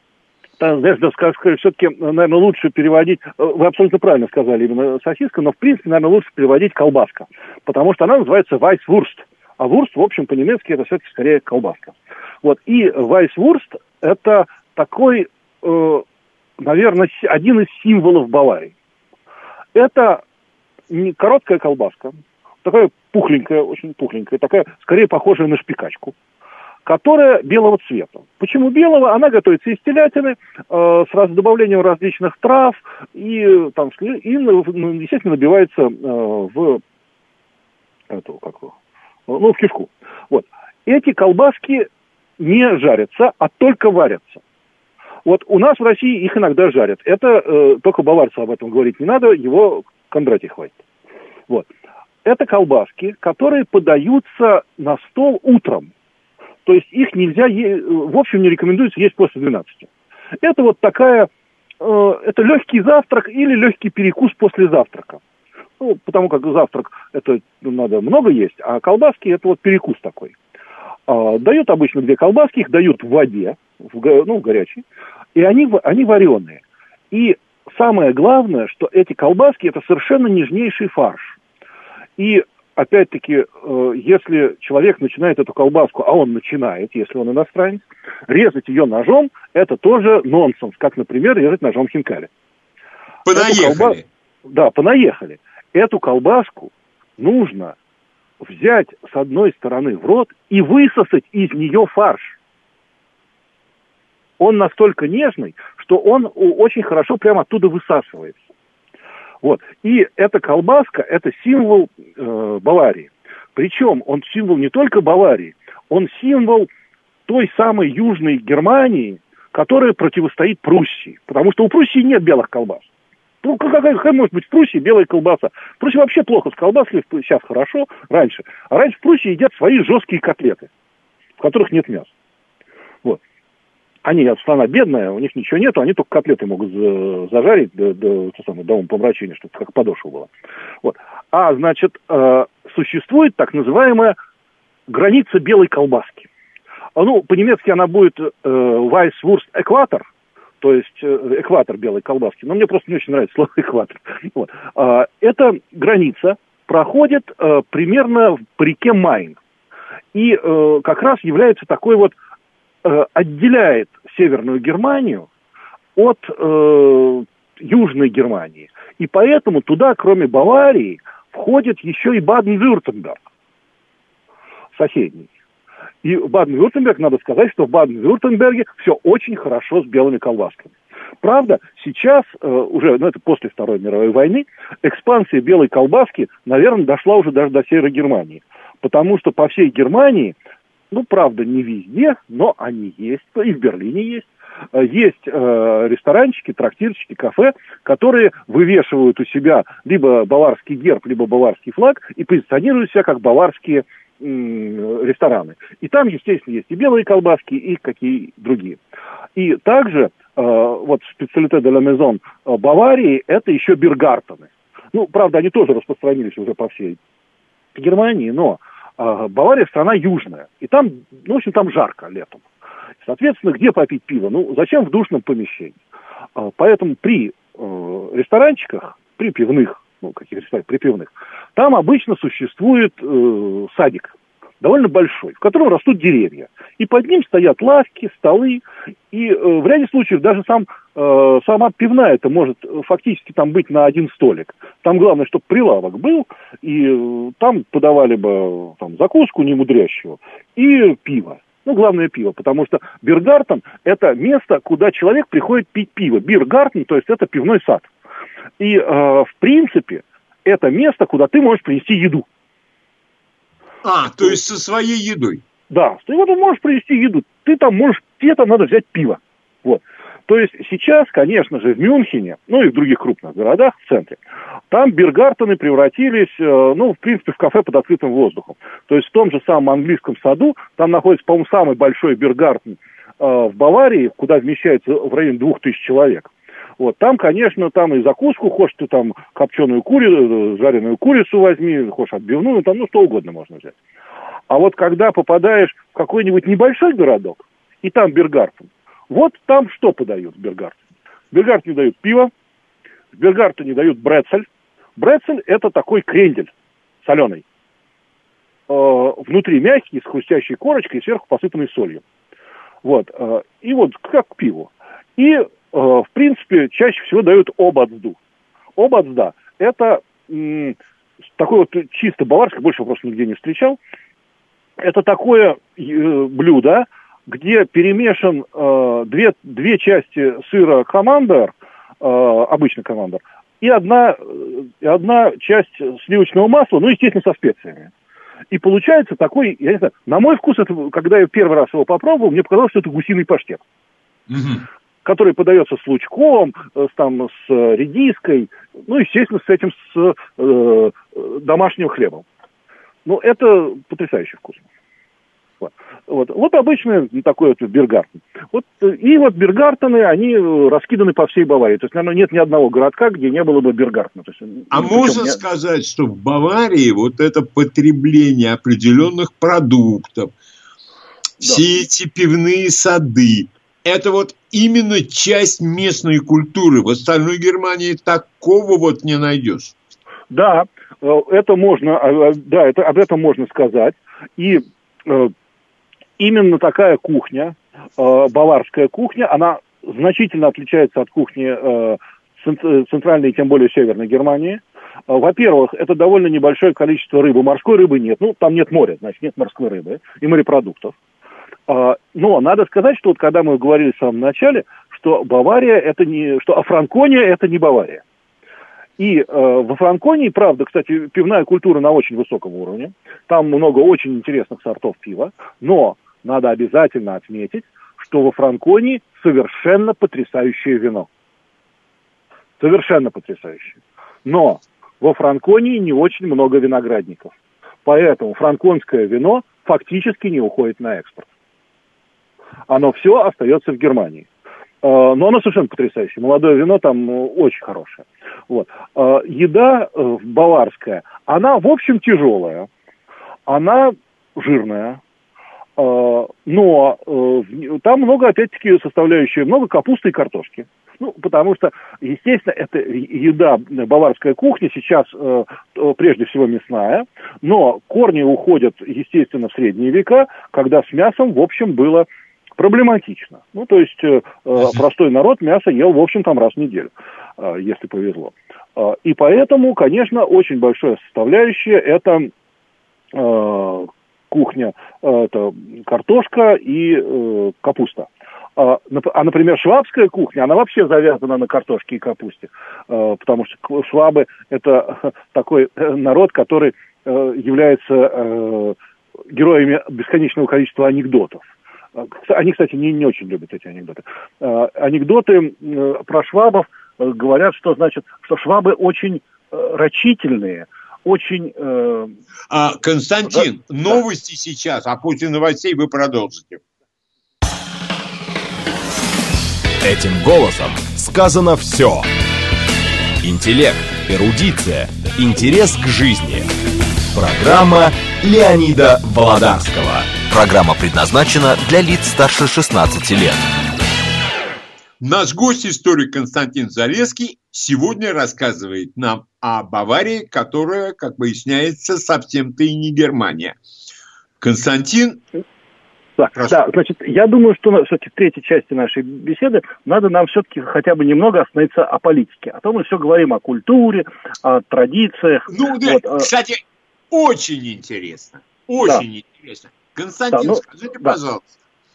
Все-таки, наверное, лучше переводить, вы абсолютно правильно сказали, именно сосиска, но, в принципе, наверное, лучше переводить колбаска, потому что она называется Weisswurst, а вурст, в общем, по-немецки это все-таки скорее колбаска. Вот, и Weisswurst это такой, наверное, один из символов Баварии. Это не короткая колбаска, такая пухленькая, очень пухленькая, такая, скорее похожая на шпикачку, которая белого цвета. Почему белого? Она готовится из телятины с добавлением различных трав и естественно, набивается в кишку. Вот. Эти колбаски не жарятся, а только варятся. Вот у нас в России их иногда жарят. Это только баварцу об этом говорить не надо, его Кондратий хватит. Вот. Это колбаски, которые подаются на стол утром. То есть их нельзя, в общем, не рекомендуется есть после 12. Это вот такая, это легкий завтрак или легкий перекус после завтрака. Ну, потому как завтрак, это надо много есть, а колбаски это вот перекус такой. Дают обычно 2 колбаски, их дают в воде, горячей, и они вареные. И самое главное, что эти колбаски это совершенно нежнейший фарш. И опять-таки, если человек начинает эту колбаску, а он начинает, если он иностранец, резать ее ножом, это тоже нонсенс, как, например, резать ножом хинкали. Понаехали. Да, понаехали. Эту колбаску нужно взять с одной стороны в рот и высосать из нее фарш. Он настолько нежный, что он очень хорошо прямо оттуда высасывается. Вот. И эта колбаска, это символ Баварии. Причем он символ не только Баварии, он символ той самой Южной Германии, которая противостоит Пруссии. Потому что у Пруссии нет белых колбас. Ну, какая может быть в Пруссии белая колбаса? В Пруссии вообще плохо с колбаской, сейчас хорошо, раньше. А раньше в Пруссии едят свои жесткие котлеты, в которых нет мяса. Вот. Они, страна бедная, у них ничего нету, они только котлеты могут зажарить до умопомрачения, чтобы как подошва была. Вот. А, значит, существует так называемая граница белой колбаски. По-немецки она будет Weisswurst экватор, то есть экватор белой колбаски. Но мне просто не очень нравится слово экватор. Вот. Эта граница проходит примерно по реке Майн. И как раз является такой вот, отделяет Северную Германию от Южной Германии. И поэтому туда, кроме Баварии, входит еще и Баден-Вюртемберг, соседний. И Баден-Вюртемберг, надо сказать, что в Баден-Вюртемберге все очень хорошо с белыми колбасками. Правда, сейчас, это после Второй мировой войны, экспансия белой колбаски, наверное, дошла уже даже до Северной Германии. Потому что по всей Германии Ну, правда, не везде, но они есть. И в Берлине есть. Есть ресторанчики, трактирчики, кафе, которые вывешивают у себя либо баварский герб, либо баварский флаг и позиционируют себя как баварские рестораны. И там, естественно, есть и белые колбаски, и какие другие. И также вот специалите де ла мезон Баварии это еще биргартены. Ну, правда, они тоже распространились уже по всей Германии, но Бавария страна южная. И там, ну, в общем, там жарко летом. Соответственно, где попить пиво? Ну, зачем в душном помещении? Поэтому при ресторанчиках, при пивных, ну, каких ресторанах, при пивных, там обычно существует садик, довольно большой, в котором растут деревья. И под ним стоят лавки, столы, и в ряде случаев даже сама пивная это может фактически там быть на один столик. Там главное, чтобы прилавок был, и там подавали бы там закуску немудрящую и пиво. Ну, главное пиво, потому что биргартен – это место, куда человек приходит пить пиво. Биргартен, то есть это пивной сад. И, в принципе, это место, куда ты можешь принести еду. То есть со своей едой? Да, ты вот можешь принести еду. Ты там можешь, тебе там надо взять пиво. Вот. То есть сейчас, конечно же, в Мюнхене, ну и в других крупных городах в центре, там биргартены превратились, ну, в принципе, в кафе под открытым воздухом. То есть в том же самом английском саду, там находится, по-моему, самый большой биргартен в Баварии, куда вмещается в районе 2000 человек. Вот, там, конечно, там и закуску, хочешь ты там копченую жареную курицу возьми, хочешь отбивную, там, ну, что угодно можно взять. А вот когда попадаешь в какой-нибудь небольшой городок, и там биргартен, вот там что подают в биргартене? В биргартене дают пиво, в биргартене дают брецель. Брецель – это такой крендель соленый. Внутри мягкий, с хрустящей корочкой и сверху посыпанный солью. Вот. И вот как к пиву. И, в принципе, чаще всего дают обацду. Обацда – это такой вот чисто баварский, больше просто нигде не встречал. Это такое блюдо, где перемешан две части сыра камамбер, обычный камамбер, и одна часть сливочного масла, ну, естественно, со специями. И получается такой, я не знаю, на мой вкус, это, когда я первый раз его попробовал, мне показалось, что это гусиный паштет, который подается с лучком, с редиской, ну, естественно, с этим, с домашним хлебом. Ну, это потрясающе вкусно. Вот обычный такой вот биргартен. И вот биргартены, они раскиданы по всей Баварии. То есть, наверное, нет ни одного городка, где не было бы биргартена. То есть, можно сказать, что в Баварии вот это потребление определенных продуктов, все эти пивные сады, это вот именно часть местной культуры. В остальной Германии такого вот не найдешь. Да, это можно, об этом можно сказать. И именно такая кухня, баварская кухня, она значительно отличается от кухни центральной и тем более северной Германии. Во-первых, это довольно небольшое количество рыбы. Морской рыбы нет. Ну, там нет моря, значит, нет морской рыбы и морепродуктов. Но надо сказать, что вот когда мы говорили в самом начале, что Бавария это не, что Франкония это не Бавария. И во Франконии, правда, кстати, пивная культура на очень высоком уровне. Там много очень интересных сортов пива. Но надо обязательно отметить, что во Франконии совершенно потрясающее вино. Совершенно потрясающее. Но во Франконии не очень много виноградников. Поэтому франконское вино фактически не уходит на экспорт. Оно все остается в Германии. Но оно совершенно потрясающее. Молодое вино там очень хорошее. Вот. Еда баварская, она, в общем, тяжелая. Она жирная. Но там много, опять-таки, составляющих, много капусты и картошки. Ну, потому что, естественно, это еда, баварская кухня сейчас прежде всего мясная, но корни уходят, естественно, в средние века, когда с мясом, в общем, было проблематично. Ну, то есть простой народ мясо ел, в общем, там раз в неделю, если повезло. И поэтому, конечно, очень большая составляющая это кухня, это картошка и капуста. Например, швабская кухня, она вообще завязана на картошке и капусте, потому что швабы – это такой народ, который является героями бесконечного количества анекдотов. Они, кстати, не очень любят эти анекдоты. Анекдоты про швабов говорят, что швабы очень рачительные, очень... Константин, новости сейчас, а после новостей вы продолжите. Этим голосом сказано все. Интеллект, эрудиция, интерес к жизни. Программа Леонида Володарского. Программа предназначена для лиц старше 16 лет. Наш гость, историк Константин Залесский, сегодня рассказывает нам о Баварии, которая, как выясняется, совсем-то и не Германия. Константин... Да, значит, я думаю, что все-таки в третьей части нашей беседы надо нам все-таки хотя бы немного остановиться о политике. А то мы все говорим о культуре, о традициях. Кстати, очень интересно. Очень интересно. Константин, скажите, пожалуйста,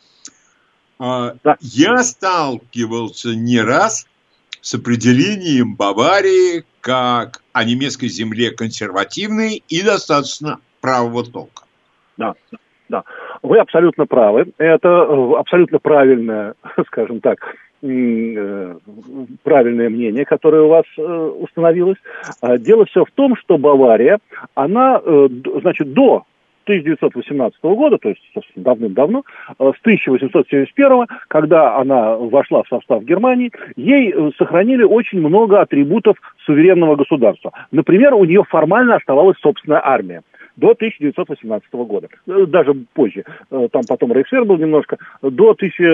я сталкивался не раз с определением Баварии как о немецкой земле консервативной и достаточно правого толка. Да, вы абсолютно правы. Это абсолютно правильное, скажем так, правильное мнение, которое у вас установилось. Дело все в том, что Бавария, она, значит, до 1918 года, то есть давным-давно, с 1871, когда она вошла в состав Германии, ей сохранили очень много атрибутов суверенного государства. Например, у нее формально оставалась собственная армия до 1918 года, даже позже, там потом Рейхсвер был немножко, до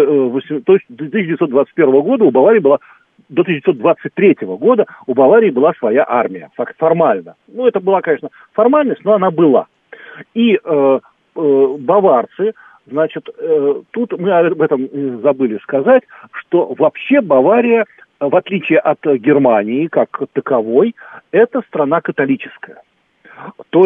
1921 года у Баварии была, до 1923 года у Баварии была своя армия, формально. Ну, это была, конечно, формальность, но она была. И баварцы, значит, тут мы об этом забыли сказать, что вообще Бавария, в отличие от Германии как таковой, это страна католическая. То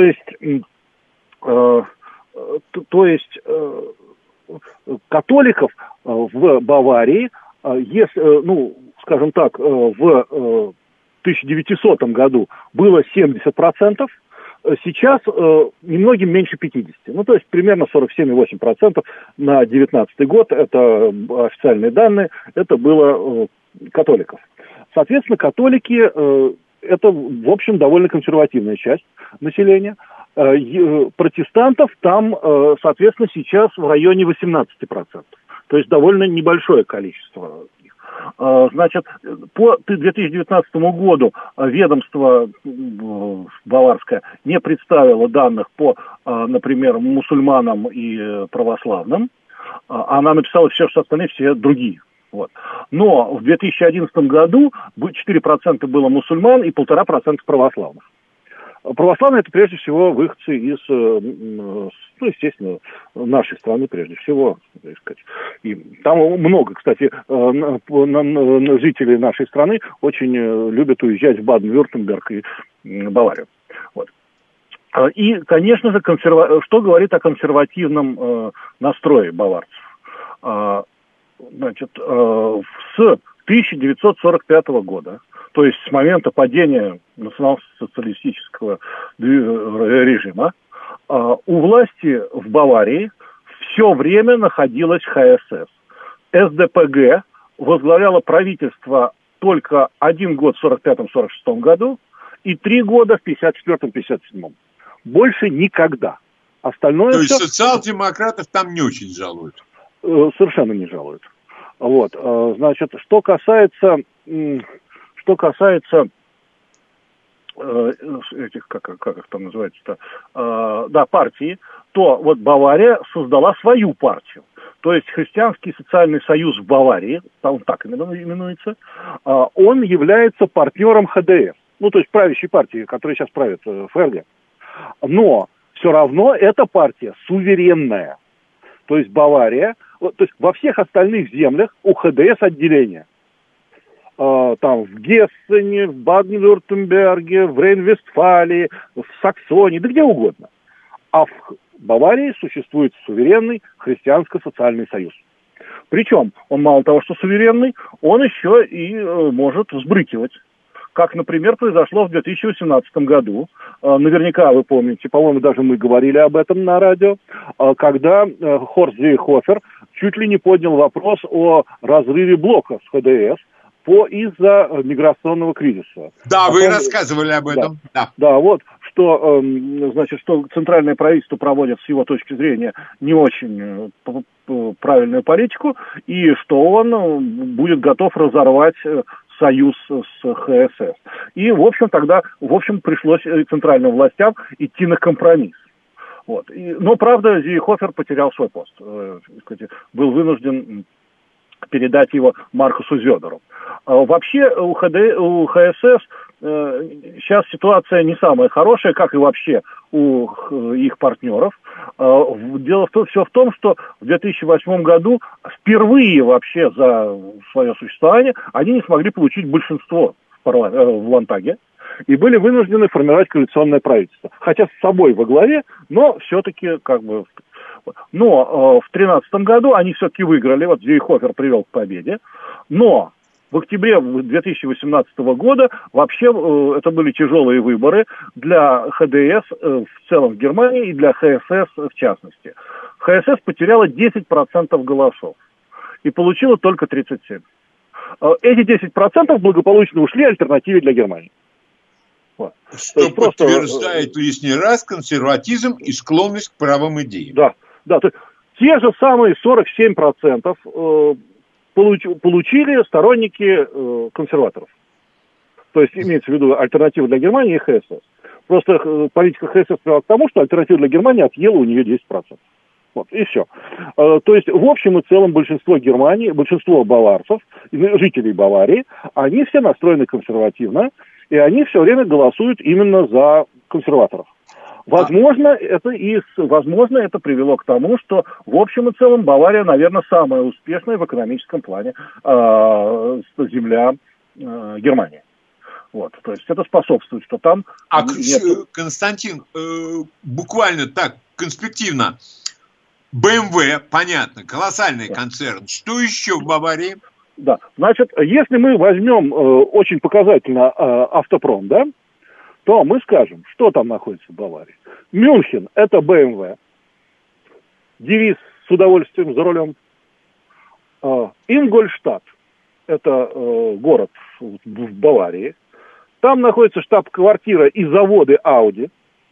есть католиков в Баварии, если, скажем так, в 1900 году было 70%, сейчас немногим меньше 50%. То есть примерно 47,8% на 2019 год, это официальные данные, это было католиков. Соответственно, католики это, в общем, довольно консервативная часть населения. Протестантов там, соответственно, сейчас в районе 18%. То есть довольно небольшое количество. Значит, по 2019 году ведомство баварское не представило данных по, например, мусульманам и православным. Она написала все, что остальные, все другие. Вот. Но в 2011 году 4% было мусульман и 1,5% православных. Православные — это прежде всего выходцы из, естественно, нашей страны прежде всего. И там много, кстати, жители нашей страны очень любят уезжать в Баден-Вюртемберг и Баварию. Вот. И, конечно же, что говорит о консервативном настрое баварцев? Значит, с 1945 года, то есть с момента падения национал-социалистического режима, у власти в Баварии все время находилась ХСС. СДПГ возглавляла правительство только 1 год в 1945-1946 году и 3 года в 1954-1957. Больше никогда. Остальное то есть все... социал-демократов там не очень жалуют? Совершенно не жалуют. Вот, значит, что касается этих, как их там называется-то, партии, то вот Бавария создала свою партию. То есть Христианский социальный союз в Баварии, там так именуется, он является партнером ХДС, то есть правящей партии, которая сейчас правит ФРГ. Но все равно эта партия суверенная. То есть Бавария, то есть во всех остальных землях у ХДС отделение. Там в Гессене, в Баден-Вюртемберге, в Рейн-Вестфалии, в Саксонии, да где угодно. А в Баварии существует суверенный христианско-социальный союз. Причем он мало того, что суверенный, он еще и может взбрыкивать. как, например, произошло в 2018 году. Наверняка вы помните, по-моему, даже мы говорили об этом на радио, когда Хорст Зейхофер чуть ли не поднял вопрос о разрыве блока с ХДС из-за миграционного кризиса. Да, вы рассказывали об этом. Да, вот, что, значит, что центральное правительство проводит с его точки зрения не очень правильную политику, и что он будет готов разорвать союз с ХСС. И, в общем, пришлось центральным властям идти на компромисс. Вот. Но, правда, Зейхофер потерял свой пост. Был вынужден передать его Маркусу Зёдеру. Вообще у ХСС сейчас ситуация не самая хорошая, как и вообще у их партнеров. Дело все в том, что в 2008 году впервые вообще за свое существование они не смогли получить большинство в Ландтаге и были вынуждены формировать коалиционное правительство. Хотя с собой во главе, но все-таки как бы... Но в 2013 году они все-таки выиграли, вот Зейхофер привел к победе, но в октябре 2018 года вообще это были тяжелые выборы для ХДС в целом в Германии и для ХСС в частности. ХСС потеряла 10% голосов и получила только 37%. Эти 10% благополучно ушли альтернативе для Германии. Вот. Что подтверждает лишний раз консерватизм и склонность к правым идеям. Да, то есть те же самые 47% получили сторонники консерваторов. То есть имеется в виду альтернатива для Германии и ХСС. Просто политика ХСС привела к тому, что альтернатива для Германии отъела у нее 10%. Вот, и все. То есть, в общем и целом, большинство Германии, большинство баварцев, жителей Баварии, они все настроены консервативно, и они все время голосуют именно за консерваторов. Возможно, это привело к тому, что в общем и целом Бавария, наверное, самая успешная в экономическом плане земля Германии. Вот, то есть это способствует, что там... Константин, буквально так, конспективно, BMW, понятно, колоссальный концерн. Что еще в Баварии? Да, значит, если мы возьмем очень показательно автопром, да, то мы скажем, что там находится в Баварии. Мюнхен – это BMW. Девиз с удовольствием за рулем. Ингольштадт – это город в Баварии. Там находится штаб-квартира и заводы Audi.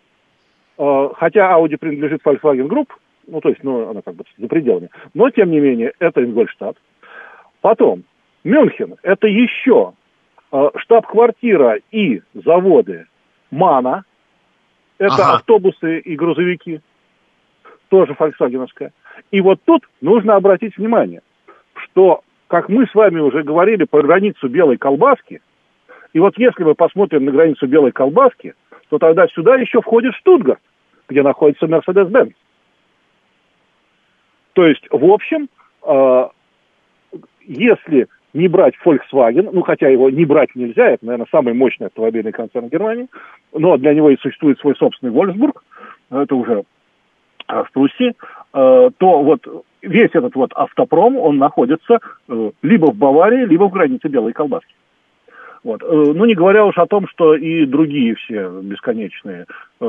Хотя Audi принадлежит Volkswagen Group, она как бы за пределами. Но, тем не менее, это Ингольштадт. Потом, Мюнхен – это еще штаб-квартира и заводы МАНа, это автобусы и грузовики, тоже фольксвагеновская. И вот тут нужно обратить внимание, что, как мы с вами уже говорили, по границу белой колбаски, и вот если мы посмотрим на границу белой колбаски, то тогда сюда еще входит Штутгарт, где находится Mercedes-Benz. То есть, в общем, если не брать Volkswagen, хотя его не брать нельзя, это, наверное, самый мощный автомобильный концерн Германии, но для него и существует свой собственный Вольфсбург, это уже в Пруссии, то вот весь этот вот автопром, он находится либо в Баварии, либо в границе белой колбаски. Вот. Не говоря уж о том, что и другие все бесконечные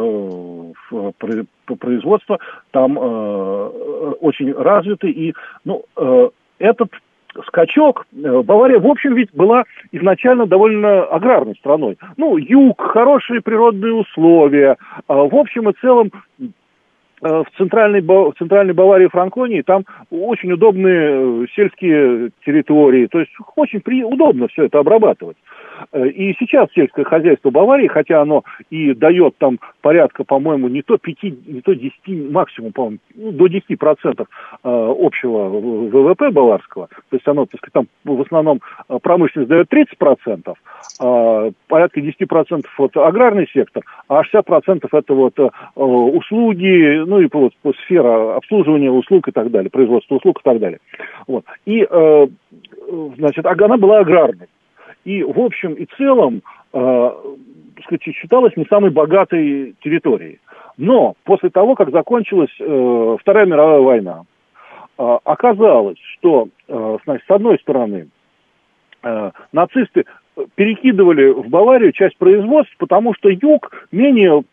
производства там очень развиты, и этот скачок, Бавария, в общем, ведь была изначально довольно аграрной страной. Юг, хорошие природные условия. В общем и целом, в центральной Баварии и Франконии там очень удобные сельские территории. То есть очень удобно все это обрабатывать. И сейчас сельское хозяйство Баварии, хотя оно и дает там порядка, по-моему, не то 5, не то 10, максимум, по-моему, до 10% общего ВВП баварского, то есть оно, так сказать, там в основном промышленность дает 30%, порядка 10% вот аграрный сектор, а 60% это вот услуги, и вот сфера обслуживания услуг и так далее, производства услуг и так далее. Вот. И, значит, она была аграрной. И, в общем и целом, считалась не самой богатой территорией. Но после того, как закончилась Вторая мировая война, оказалось, что, значит, с одной стороны, нацисты перекидывали в Баварию часть производств, потому что юг менее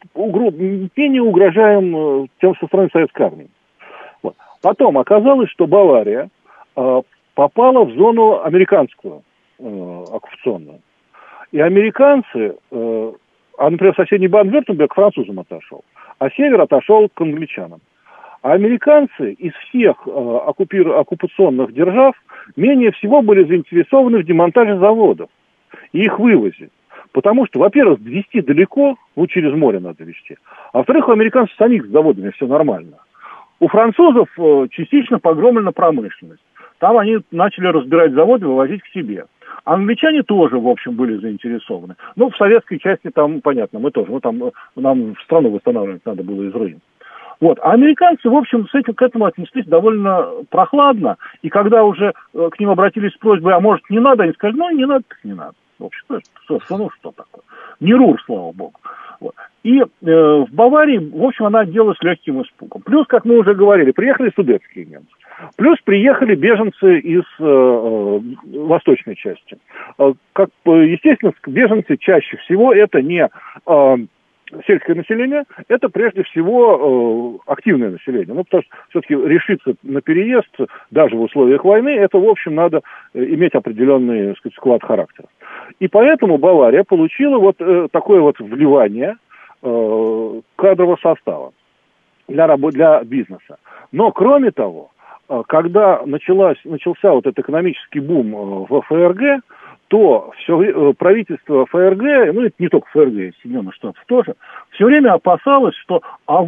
угрожаем тем, со стороны советской армии. Вот. Потом оказалось, что Бавария попала в зону американскую оккупационную. И американцы, например, соседний Баден-Вюртемберг к французам отошел, а север отошел к англичанам. А американцы из всех оккупационных держав менее всего были заинтересованы в демонтаже заводов и их вывозе. Потому что, во-первых, везти далеко, через море надо везти. А во-вторых, у американцев самих с заводами все нормально. У французов частично погромлена промышленность. Там они начали разбирать заводы, вывозить к себе. Англичане тоже, в общем, были заинтересованы. В советской части там, понятно, мы тоже. Нам страну восстанавливать надо было из руин. Вот. А американцы, в общем, к этому отнеслись довольно прохладно. И когда уже к ним обратились с просьбой, а может, не надо, они сказали, не надо, так не надо. В общем, что такое? Не РУР, слава богу. Вот. И в Баварии, в общем, она отделалась легким испугом. Плюс, как мы уже говорили, приехали судетские немцы. Плюс приехали беженцы из восточной части. Естественно, беженцы чаще всего это не сельское население, это прежде всего активное население. Потому что все-таки решиться на переезд, даже в условиях войны, это, в общем, надо иметь определенный, так сказать, склад характера. И поэтому Бавария получила такое вливание кадрового состава для бизнеса. Но, кроме того, когда начался этот экономический бум в ФРГ, то все правительство ФРГ, это не только ФРГ, Соединенных Штатов тоже, все время опасалось, что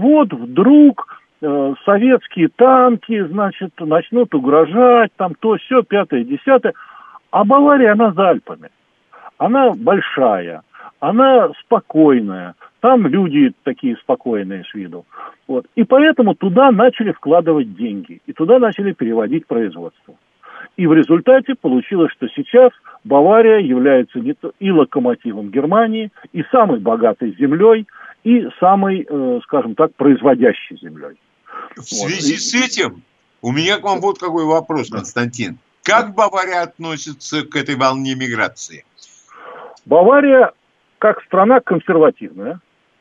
вдруг советские танки, начнут угрожать, то, сё, 5-е, 10-е. А Бавария, она за Альпами. Она большая, она спокойная, там люди такие спокойные с виду. Вот. И поэтому туда начали вкладывать деньги, и туда начали переводить производство. И в результате получилось, что сейчас Бавария является и локомотивом Германии, и самой богатой землей, и самой, скажем так, производящей землей. В связи с этим у меня к вам вот какой вопрос, Константин. Как Бавария относится к этой волне миграции? Бавария, как страна консервативная,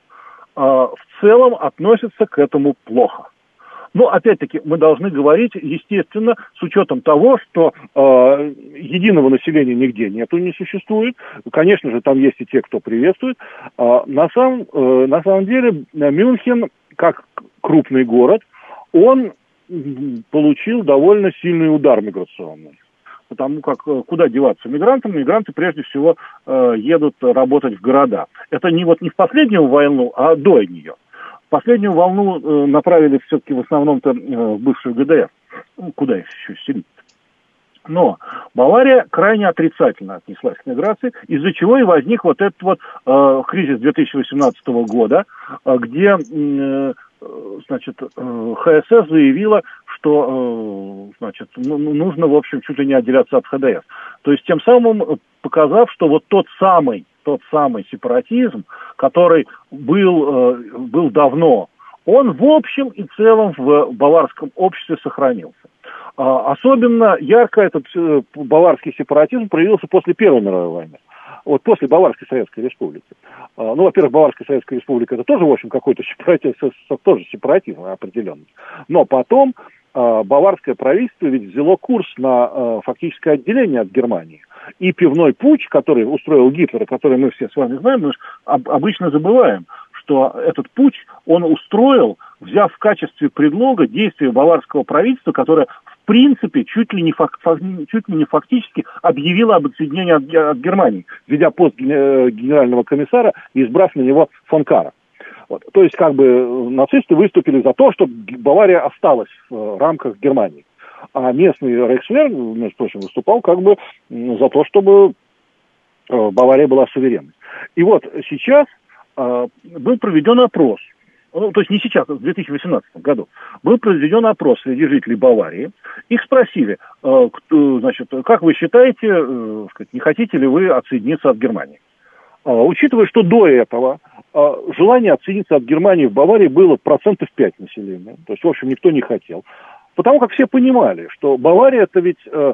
в целом относится к этому плохо. Но, опять-таки, мы должны говорить, естественно, с учетом того, что единого населения нигде не существует. Конечно же, там есть и те, кто приветствует. На самом деле, Мюнхен, как крупный город, он получил довольно сильный удар миграционный. Потому как куда деваться мигрантам? Мигранты прежде всего едут работать в города. Это не в последнюю войну, а до нее. Последнюю волну направили все-таки в основном-то в бывшую ГДР. Куда их еще селить? Но Бавария крайне отрицательно отнеслась к миграции, из-за чего и возник этот кризис 2018 года, где ХСС заявила, что нужно, в общем, чуть ли не отделяться от ХДС. То есть тем самым показав, что тот самый сепаратизм, который был давно, он в общем и целом в баварском обществе сохранился. Особенно ярко этот баварский сепаратизм проявился после Первой мировой войны. После Баварской Советской Республики. Во-первых, Баварская Советская Республика это тоже, в общем, какой-то сепаратизм определенный. Но потом баварское правительство ведь взяло курс на фактическое отделение от Германии. И пивной путч, который устроил Гитлер, который мы все с вами знаем, мы обычно забываем, что этот путч он устроил, взяв в качестве предлога действия баварского правительства, которое в принципе чуть ли не фактически объявило об отсоединении от Германии, введя пост генерального комиссара и избрав на него фон Карра. То есть нацисты выступили за то, чтобы Бавария осталась в рамках Германии. А местный рейхсвер, между прочим, выступал за то, чтобы Бавария была суверенной. И сейчас был проведен опрос. То есть не сейчас, а в 2018 году. Был проведен опрос среди жителей Баварии. Их спросили, как вы считаете, не хотите ли вы отсоединиться от Германии? Учитывая, что до этого желание отсоединиться от Германии в Баварии было 5% населения. То есть, в общем, никто не хотел. Потому как все понимали, что Бавария это ведь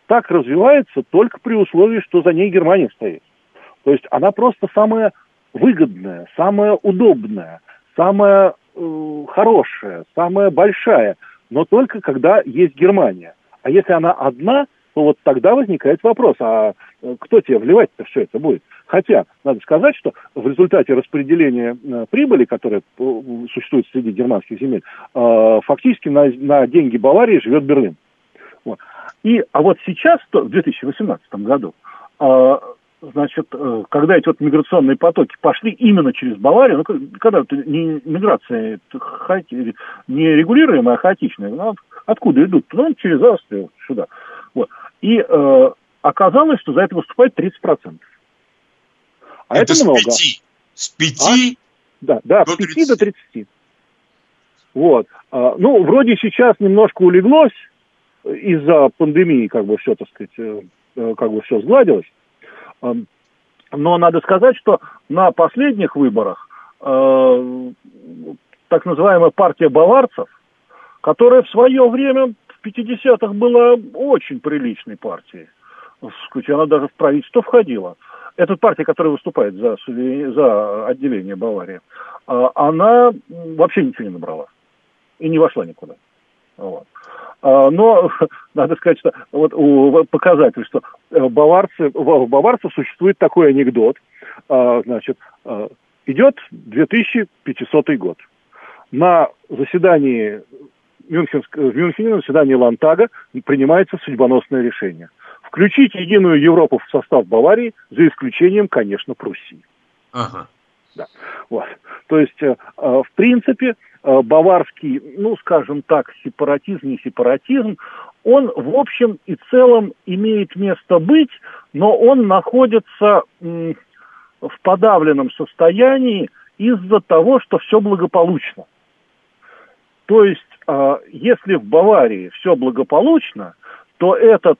так развивается только при условии, что за ней Германия стоит. То есть она просто самая выгодная, самая удобная, самая хорошая, самая большая, но только когда есть Германия. А если она одна, то вот тогда возникает вопрос, а кто тебе вливать-то все это будет? Хотя, надо сказать, что в результате распределения прибыли, которая существует среди германских земель, фактически на деньги Баварии живет Берлин. Вот. А вот сейчас, в 2018 году, значит, когда эти вот миграционные потоки пошли именно через Баварию, когда это не миграция не регулируемая, а хаотичная, откуда идут? Через Австрию сюда. Вот. И оказалось, что за это выступает 30%. А это много. С 5 до 30. Вот. Вроде сейчас немножко улеглось из-за пандемии, все, так сказать, все сгладилось. Но надо сказать, что на последних выборах так называемая партия баварцев, которая в свое время в 50-х была очень приличной партией, она даже в правительство входила. Эта партия, которая выступает за отделение Баварии, она вообще ничего не набрала и не вошла никуда. Вот. Но надо сказать, что показатель, что у баварцев существует такой анекдот. Идет 2500 год. На заседании в Мюнхене, на заседании Ландтага принимается судьбоносное решение. Включить Единую Европу в состав Баварии, за исключением, конечно, Пруссии. Ага. Да. Вот. То есть, в принципе, баварский, скажем так, сепаратизм, не сепаратизм, он в общем и целом имеет место быть, но он находится в подавленном состоянии из-за того, что все благополучно. То есть, если в Баварии все благополучно, то этот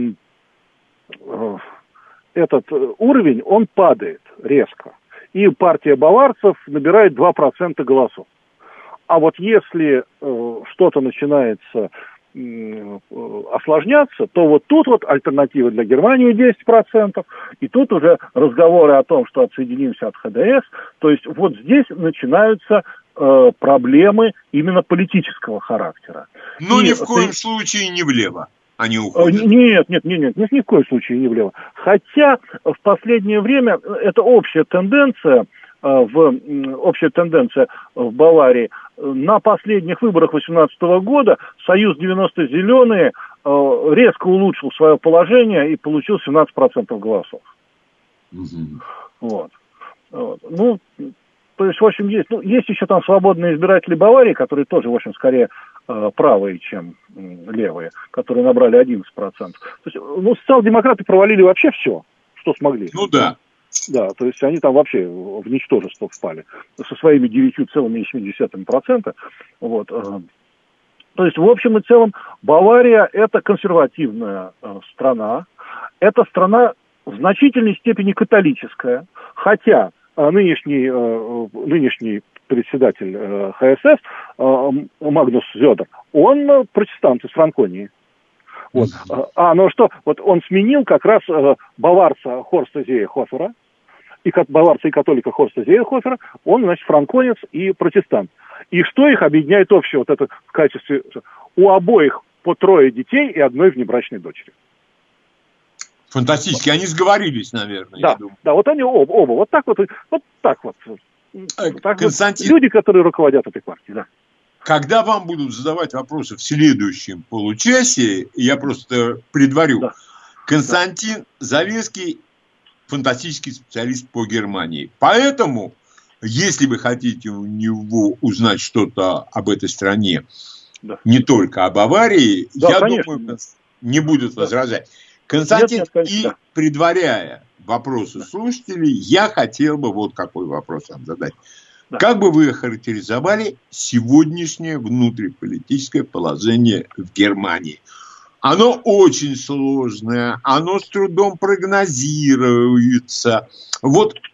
уровень, он падает резко. И партия баварцев набирает 2% голосов. А вот если что-то начинается осложняться, то вот тут вот альтернатива для Германии 10%, и тут уже разговоры о том, что отсоединимся от ХДС, то есть вот здесь начинаются проблемы именно политического характера. Но ни в коем случае не влево они уходят. Нет, ни в коем случае не влево. Хотя в последнее время это общая тенденция в Баварии. На последних выборах 2018 года Союз 90 Зеленые резко улучшил свое положение и получил 17% голосов. Вот. То есть, в общем, есть еще там свободные избиратели Баварии, которые тоже, в общем, скорее правые, чем левые, которые набрали 11%. То есть, социал-демократы провалили вообще все, что смогли. Да. Да, то есть они там вообще в ничтожество впали со своими 9,7%. Вот. То есть, в общем и целом, Бавария – это консервативная страна. Это страна в значительной степени католическая, хотя нынешний председатель ХСС Магнус Зёдер, он протестант из Франконии. Вот. Он сменил как раз баварца Хорста Зейхофера, баварца и католика Хорста Зейхофера, он, значит, франконец и протестант. И что их объединяет общее вот это в качестве... У обоих по 3 детей и одной внебрачной дочери. Фантастически. Они сговорились, наверное, да, я думаю. Да, вот они оба. Вот так вот. Константин, люди, которые руководят этой партией, да. Когда вам будут задавать вопросы в следующем получасе, я просто предварю. Да. Константин Завеский, фантастический специалист по Германии. Поэтому, если вы хотите у него узнать что-то об этой стране, не только о Баварии, я думаю, не будут возражать. Константин, предваряя вопросы слушателей, я хотел бы вот какой вопрос вам задать. Да. Как бы вы охарактеризовали сегодняшнее внутриполитическое положение в Германии? Оно очень сложное, оно с трудом прогнозируется. Вот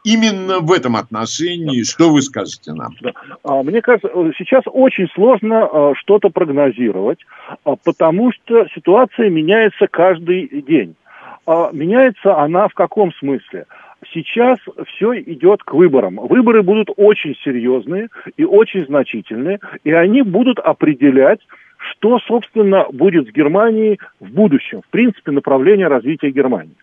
именно в этом отношении, что вы скажете нам? Да. Мне кажется, сейчас очень сложно что-то прогнозировать, потому что ситуация меняется каждый день. Меняется она в каком смысле? Сейчас все идет к выборам. Выборы будут очень серьезные и очень значительные, и они будут определять, что, собственно, будет с Германией в будущем, в принципе, направление развития Германии.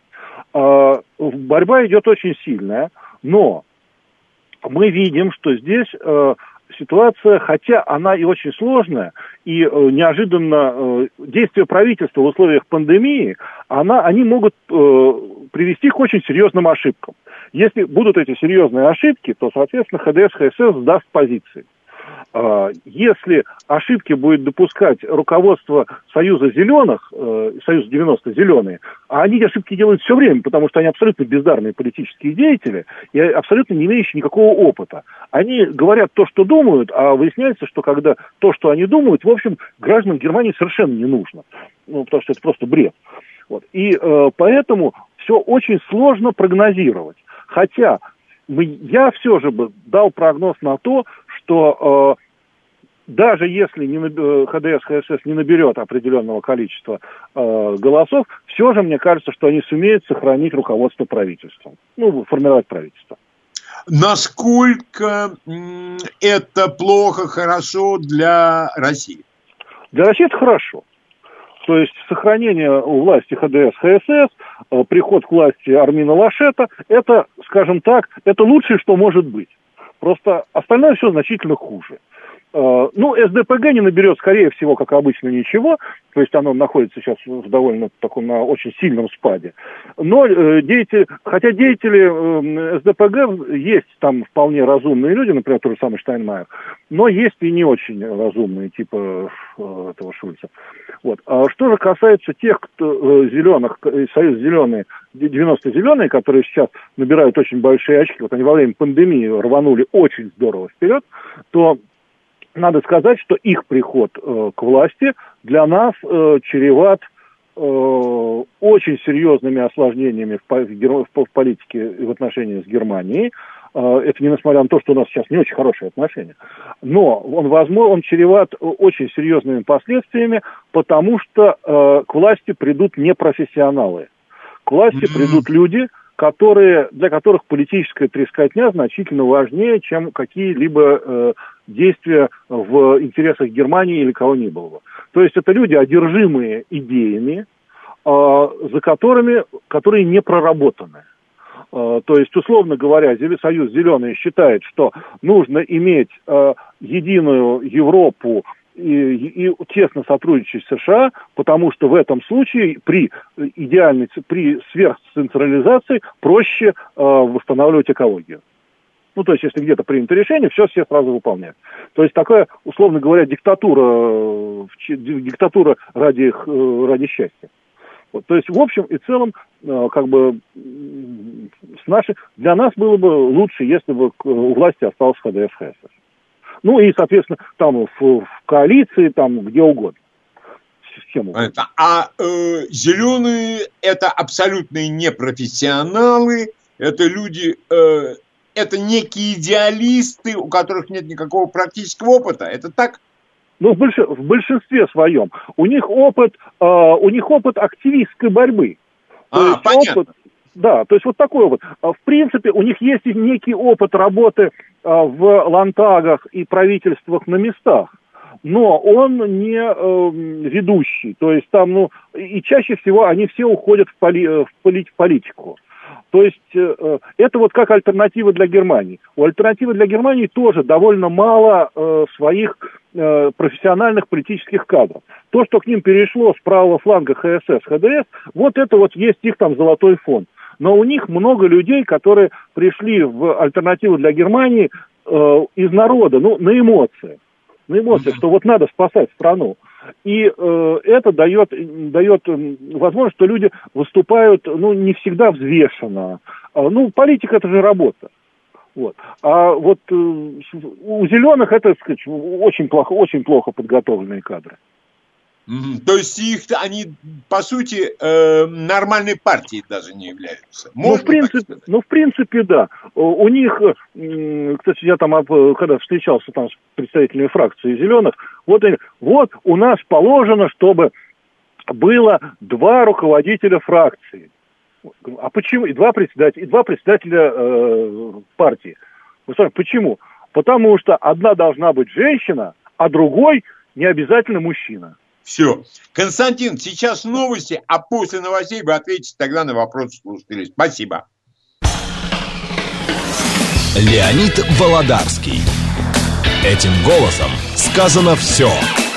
Борьба идет очень сильная, но мы видим, что здесь ситуация, хотя она и очень сложная, и неожиданно действия правительства в условиях пандемии, они могут привести к очень серьезным ошибкам. Если будут эти серьезные ошибки, то, соответственно, ХДС, ХСС сдаст позиции. Если ошибки будет допускать руководство Союза Зеленых, Союз 90 Зеленые, а они ошибки делают все время, потому что они абсолютно бездарные политические деятели и абсолютно не имеющие никакого опыта. Они говорят то, что думают, а выясняется, что когда то, что они думают, в общем, гражданам Германии совершенно не нужно. Потому что это просто бред. Вот. И поэтому все очень сложно прогнозировать. Хотя я все же бы дал прогноз на то, что даже если ХДС, ХСС не наберет определенного количества голосов, все же мне кажется, что они сумеют сохранить руководство правительством, формировать правительство. Насколько это плохо, хорошо для России? Для России это хорошо. То есть сохранение у власти ХДС, ХСС, приход к власти Армина Лашета, это, скажем так, это лучшее, что может быть. Просто остальное все значительно хуже. СДПГ не наберет, скорее всего, как обычно, ничего. То есть оно находится сейчас в довольно таком, на очень сильном спаде. Но хотя деятели СДПГ есть там вполне разумные люди, например, тот же самый Штайнмайер, но есть и не очень разумные, типа этого Шульца. Вот. А что же касается тех, кто зеленых, Союз Зеленые, 90 Зеленые, которые сейчас набирают очень большие очки, вот они во время пандемии рванули очень здорово вперед, то надо сказать, что их приход к власти для нас чреват очень серьезными осложнениями в политике и в отношениях с Германией. Это не несмотря на то, что у нас сейчас не очень хорошие отношения. Но он чреват очень серьезными последствиями, потому что к власти придут непрофессионалы. К власти придут люди, для которых политическая трескотня значительно важнее, чем какие-либо действия в интересах Германии или кого-нибудь. То есть это люди, одержимые идеями, которые не проработаны. То есть, условно говоря, Союз Зеленый считает, что нужно иметь единую Европу и тесно сотрудничать с США, потому что в этом случае при сверхцентрализации проще восстанавливать экологию. То есть, если где-то принято решение, все сразу выполняют. То есть, такая, условно говоря, диктатура ради счастья. Вот, то есть, в общем и целом, для нас было бы лучше, если бы у власти остался ХДС, ХСС. И, соответственно, там в коалиции, там где угодно. Зеленые – это абсолютные непрофессионалы, это люди, это некие идеалисты, у которых нет никакого практического опыта. Это так? В большинстве своем. У них опыт активистской борьбы. Понятно. То есть вот такой опыт. В принципе, у них есть некий опыт работы в ландтагах и правительствах на местах, но он не ведущий. То есть там, и чаще всего они все уходят в политику. То есть это вот как альтернатива для Германии. У альтернативы для Германии тоже довольно мало своих профессиональных политических кадров. То, что к ним перешло с правого фланга ХСС, ХДС, вот это вот есть их там золотой фонд. Но у них много людей, которые пришли в альтернативу для Германии из народа, на эмоциях. На эмоциях, что вот надо спасать страну. И это дает возможность, что люди выступают, не всегда взвешенно. Политика – это же работа. Вот. А вот у зеленых это, так сказать, очень плохо подготовленные кадры. То есть они, по сути, нормальной партией даже не являются. В принципе, да. У них, кстати, я там, когда встречался там с представителями фракции «Зеленых», вот у нас положено, чтобы было 2 руководителя фракции. А почему? И два председателя партии. Вы знаете, почему? Потому что одна должна быть женщина, а другой не обязательно мужчина. Все. Константин, сейчас новости, а после новостей вы ответите тогда на вопросы слушателей. Спасибо. Леонид Володарский. Этим голосом сказано все.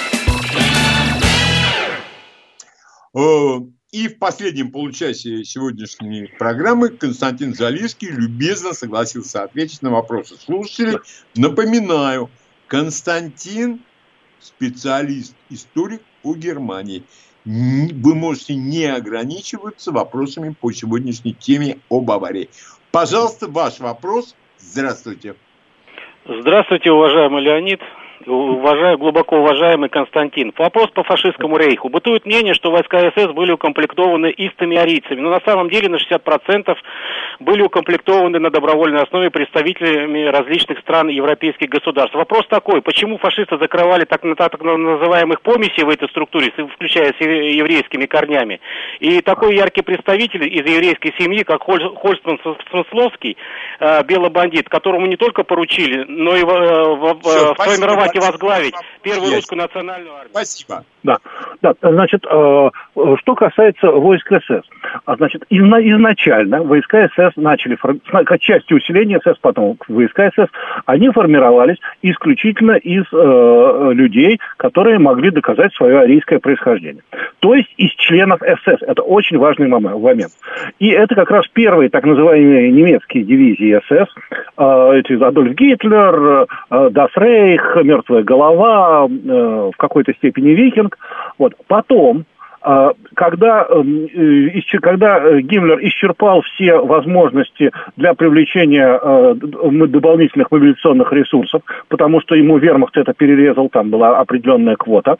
И в последнем получасе сегодняшней программы Константин Залиский любезно согласился ответить на вопросы слушателей. Напоминаю, Константин специалист, историк по Германии. Вы можете не ограничиваться вопросами по сегодняшней теме о Баварии. Пожалуйста, ваш вопрос. Здравствуйте. Здравствуйте, уважаемый Леонид. Глубоко уважаемый Константин. Вопрос по фашистскому рейху. Бытует мнение, что войска СС были укомплектованы истыми арийцами, но на самом деле на 60% были укомплектованы на добровольной основе представителями различных стран и европейских государств. Вопрос такой, почему фашисты закрывали так называемых помесей в этой структуре, включая с еврейскими корнями? И такой яркий представитель из еврейской семьи, как Хольстман Смысловский, белый бандит, которому не только поручили, но и сформировать и возглавить первую русскую национальную армию. Спасибо. Да. Значит, что касается войск СС. Значит, изначально войска СС начали, к части усиления СС, потом войска СС, они формировались исключительно из людей, которые могли доказать свое арийское происхождение. То есть из членов СС. Это очень важный момент. И это как раз первые так называемые немецкие дивизии СС. Эти Адольф Гитлер, Das Reich, Мертвая голова, в какой-то степени Викинг. Вот. Потом, когда Гиммлер исчерпал все возможности для привлечения дополнительных мобилизационных ресурсов, потому что ему вермахт это перерезал, там была определенная квота,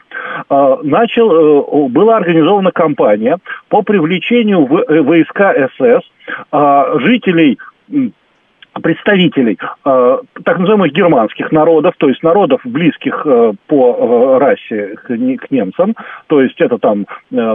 была организована кампания по привлечению в войска СС жителей, представителей так называемых германских народов, то есть народов, близких по расе к немцам, то есть это там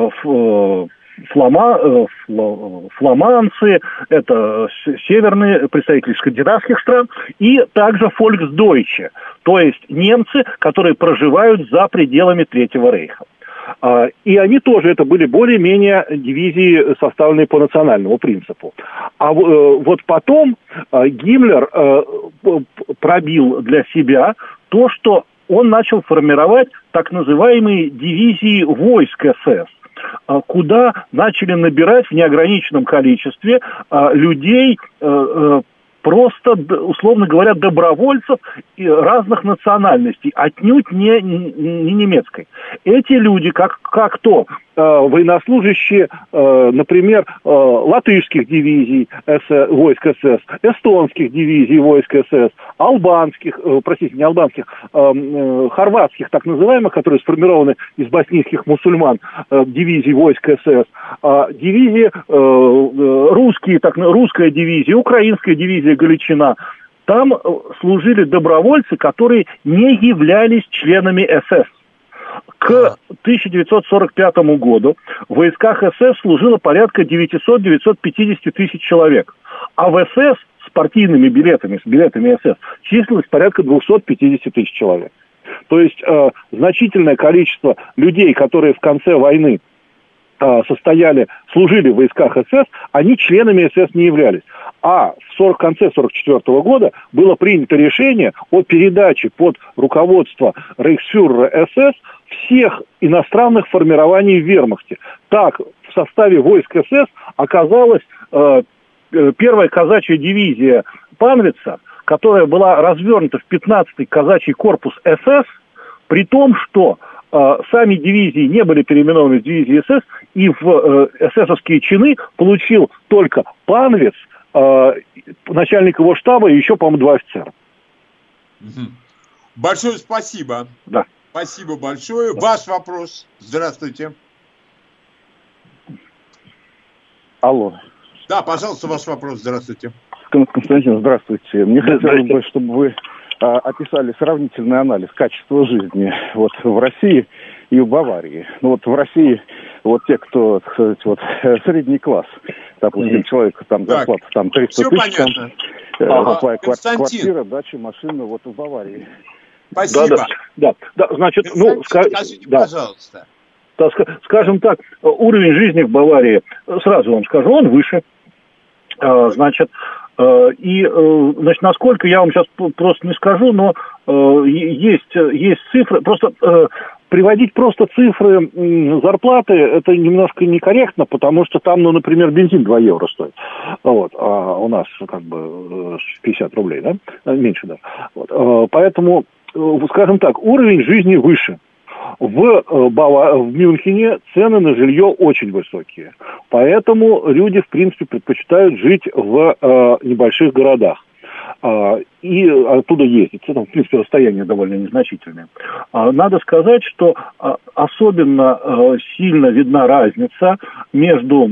фламандцы, это северные представители скандинавских стран, и также фольксдойче, то есть немцы, которые проживают за пределами Третьего рейха. И они тоже, это были более-менее дивизии, составленные по национальному принципу. А вот потом Гиммлер пробил для себя то, что он начал формировать так называемые дивизии войск СС, куда начали набирать в неограниченном количестве людей, просто, условно говоря, добровольцев разных национальностей, отнюдь не немецкой. Эти люди, как то военнослужащие, например, латышских дивизий войск СС, эстонских дивизий войск СС, хорватских так называемых, которые сформированы из боснийских мусульман, дивизий войск СС, дивизии русская дивизия, украинская дивизия Галичина. Там служили добровольцы, которые не являлись членами СС. К 1945 году в войсках СС служило порядка 900-950 тысяч человек. А в СС с партийными билетами, с билетами СС, числилось порядка 250 тысяч человек. То есть значительное количество людей, которые в конце войны служили в войсках СС, они членами СС не являлись. А в конце 1944 года было принято решение о передаче под руководство рейхсфюрера СС всех иностранных формирований в вермахте. Так, в составе войск СС оказалась первая казачья дивизия Панвица, которая была развернута в 15-й казачий корпус СС, при том, что сами дивизии не были переименованы в дивизии СС, и в эсэсовские чины получил только Панвиц, начальник его штаба и еще, по-моему, 2 офицера. Большое спасибо. Да. Спасибо большое. Ваш вопрос. Здравствуйте. Алло. Да, пожалуйста, ваш вопрос. Здравствуйте. Константин, здравствуйте. Мне хотелось бы, чтобы вы описали сравнительный анализ качества жизни вот в России и в Баварии. Ну вот в России вот те, кто, так сказать, вот средний класс, допустим, человек там зарплата там 300 тысяч, там, квартира, дача, машина, вот в Баварии. Спасибо. Да, значит, скажите, пожалуйста. Скажем так, уровень жизни в Баварии, сразу вам скажу, он выше. Значит, значит, насколько я вам сейчас просто не скажу, но есть цифры, просто приводить просто цифры зарплаты, это немножко некорректно, потому что там, ну, например, бензин 2 евро стоит, вот, а у нас как бы 50 рублей, да, меньше, да, вот, поэтому, скажем так, уровень жизни выше. В Мюнхене цены на жилье очень высокие, поэтому люди, в принципе, предпочитают жить в небольших городах и оттуда ездить. Там, в принципе, расстояние довольно незначительное. Надо сказать, что особенно сильно видна разница между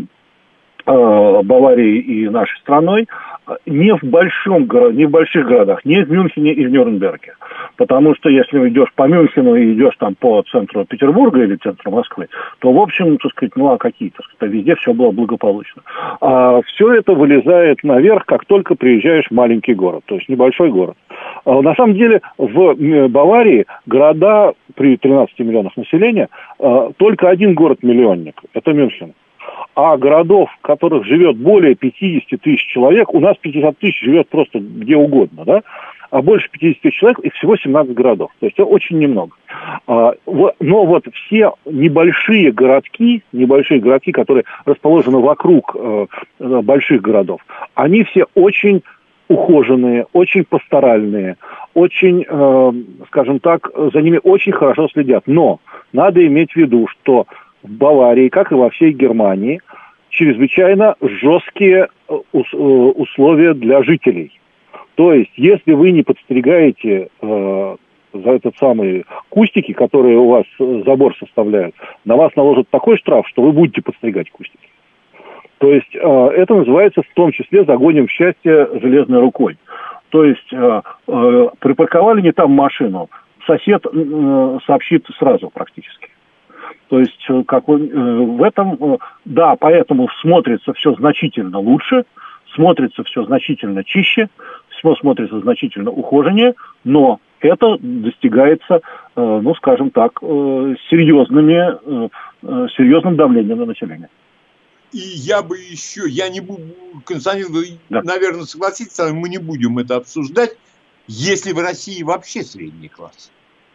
Баварией и нашей страной не в больших городах, не в Мюнхене и в Нюрнберге. Потому что если идешь по Мюнхену и идешь там по центру Петербурга или центру Москвы, то, в общем, так сказать, ну, везде все было благополучно. А все это вылезает наверх, как только приезжаешь в маленький город, то есть небольшой город. На самом деле, в Баварии города при 13 миллионах населения, только один город-миллионник, это Мюнхен. А городов, в которых живет более 50 тысяч человек, у нас 50 тысяч живет просто где угодно, да? А больше 50 тысяч человек, их всего 17 городов. То есть это очень немного. Но вот все небольшие городки, которые расположены вокруг больших городов, они все очень ухоженные, очень пасторальные, очень, скажем так, за ними очень хорошо следят. Но надо иметь в виду, что в Баварии, как и во всей Германии, чрезвычайно жесткие условия для жителей. То есть, если вы не подстригаете за этот самый кустики, которые у вас забор составляют, на вас наложат такой штраф, что вы будете подстригать кустики. То есть, это называется в том числе загоним в счастье железной рукой. То есть, припарковали не там машину, сосед сообщит сразу практически. То есть, в этом, да, поэтому смотрится все значительно лучше, смотрится все значительно чище, все смотрится значительно ухоженнее, но это достигается, ну, скажем так, серьезным давлением на население. И я не буду, Константин, вы, наверное, согласитесь, мы не будем это обсуждать, если в России вообще средний класс.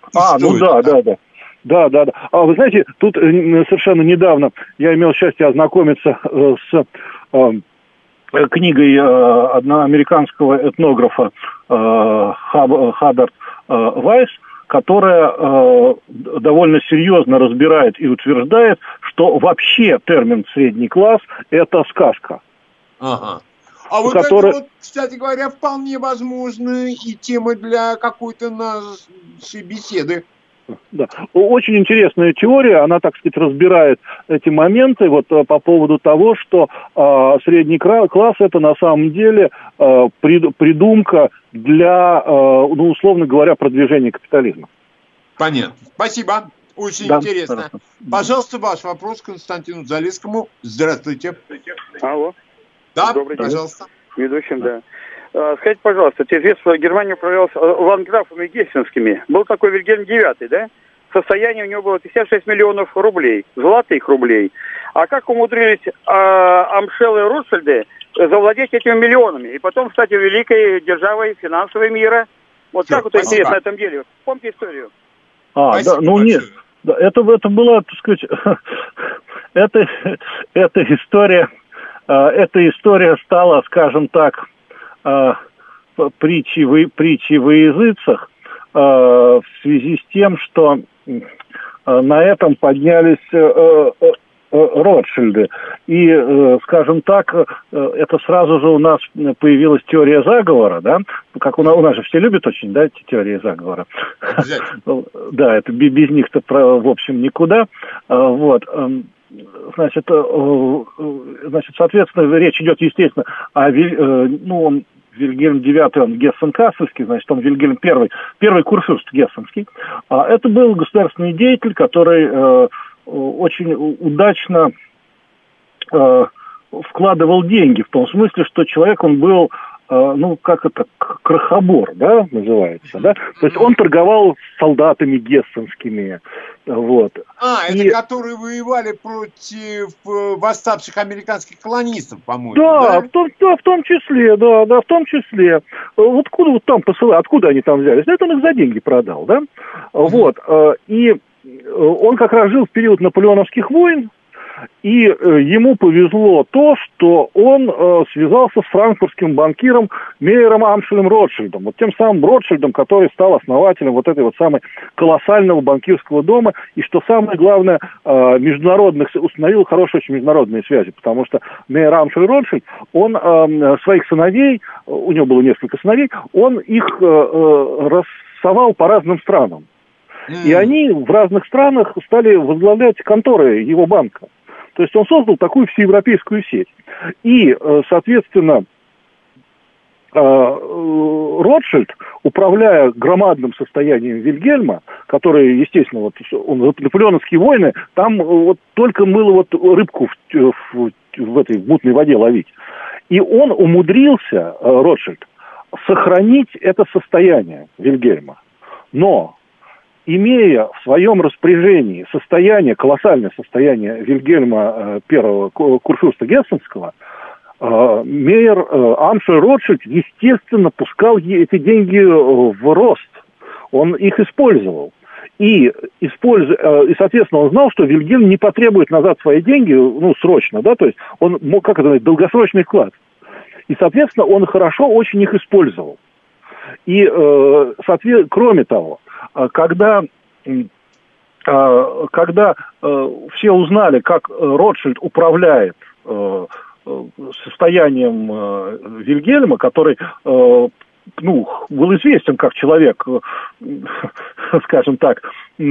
Да. А вы знаете, тут совершенно недавно я имел счастье ознакомиться с книгой одного американского этнографа Хаббард Вайс, которая довольно серьезно разбирает и утверждает, что вообще термин «средний класс» – это сказка. Ага. А вот это, кстати говоря, вполне возможно и тема для какой-то нашей беседы. Да. Очень интересная теория, она, так сказать, разбирает эти моменты вот по поводу того, что средний класс это на самом деле придумка для, ну, условно говоря, продвижения капитализма. Понятно. Спасибо. Очень интересно. Хорошо. Пожалуйста, ваш вопрос Константину Залесскому. Здравствуйте. Алло. Да, добрый день. Пожалуйста. Ведущим, да. Скажите, пожалуйста, известно, Германия управлялась ландграфами гессенскими. Был такой Вильгельм IX, да? Состояние у него было 56 миллионов рублей, золотых рублей. А как умудрились Амшелы и Ротшильды завладеть этими миллионами? И потом, кстати, великой державой финансовой мира. Вот все, как вот интересно на этом деле? Помните историю? Нет. Это была, так сказать, эта история стала, скажем так, притчей во языцах в связи с тем, что на этом поднялись Ротшильды. И, скажем так, это сразу же у нас появилась теория заговора, да? Как у нас же все любят очень, да, эти теории заговора. Да, это без них-то, в общем, никуда. Вот. Значит, соответственно, речь идет, естественно, о он Вильгельм IX, он гессен-кассельский, значит, он Вильгельм первый курфюрст гессенский. Это был государственный деятель, который очень удачно вкладывал деньги, в том смысле, что человек, он был, крохобор, да, называется, да? То есть он торговал с солдатами гессенскими, вот. Это которые воевали против восставших американских колонистов, по-моему, да? В том числе, в том числе. Откуда вот там посылали, откуда они там взялись? Это он их за деньги продал, да? Вот, и он как раз жил в период наполеоновских войн, и ему повезло то, что он связался с франкфуртским банкиром Мейером Амшелем Ротшильдом, вот тем самым Ротшильдом, который стал основателем вот этой вот самой колоссального банкирского дома, и что самое главное, установил хорошие очень международные связи, потому что Мейер Амшель Ротшильд, он своих сыновей, у него было несколько сыновей, он их рассовал по разным странам. И они в разных странах стали возглавлять конторы его банка. То есть он создал такую всеевропейскую сеть. И, соответственно, Ротшильд, управляя громадным состоянием Вильгельма, который, естественно, вот наполеоновские войны, там вот только было вот рыбку в этой мутной воде ловить. И он умудрился, Ротшильд, сохранить это состояние Вильгельма. Но имея в своем распоряжении колоссальное состояние Вильгельма I курфюрста Гессенского, Мейер Амшель Ротшильд, естественно, пускал эти деньги в рост. Он их использовал. И, соответственно, он знал, что Вильгельм не потребует назад свои деньги, срочно, да, то есть он мог, долгосрочный вклад. И, соответственно, он хорошо очень их использовал. И, кроме того, когда все узнали, как Ротшильд управляет состоянием Вильгельма, который был известен как человек, скажем так,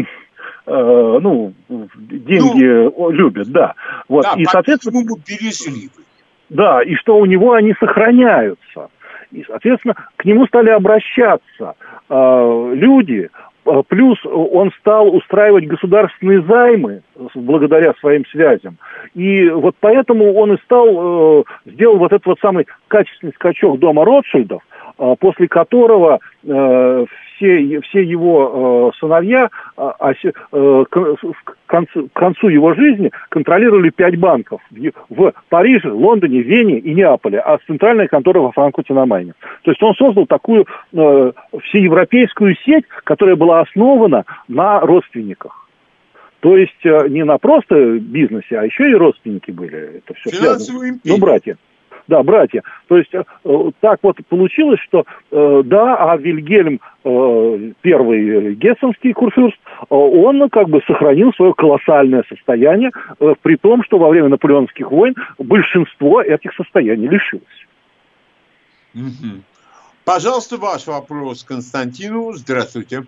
деньги любит, да. Вот. Да, и, соответственно, бережливый. Да, и что у него они сохраняются. И, соответственно, к нему стали обращаться люди, плюс он стал устраивать государственные займы благодаря своим связям. И вот поэтому он и сделал вот этот вот самый качественный скачок дома Ротшильдов, после которого все его сыновья к концу его жизни контролировали 5 банков в Париже, Лондоне, Вене и Неаполе, а центральная контора во Франкфурте на Майне. То есть он создал такую всеевропейскую сеть, которая была основана на родственниках. То есть не на просто бизнесе, а еще и родственники были. Это все связано. Братья. Да, братья. То есть так вот получилось, что Вильгельм I гессенский курфюрст, он сохранил свое колоссальное состояние, при том, что во время наполеоновских войн большинство этих состояний лишилось. Угу. Пожалуйста, ваш вопрос Константину. Здравствуйте.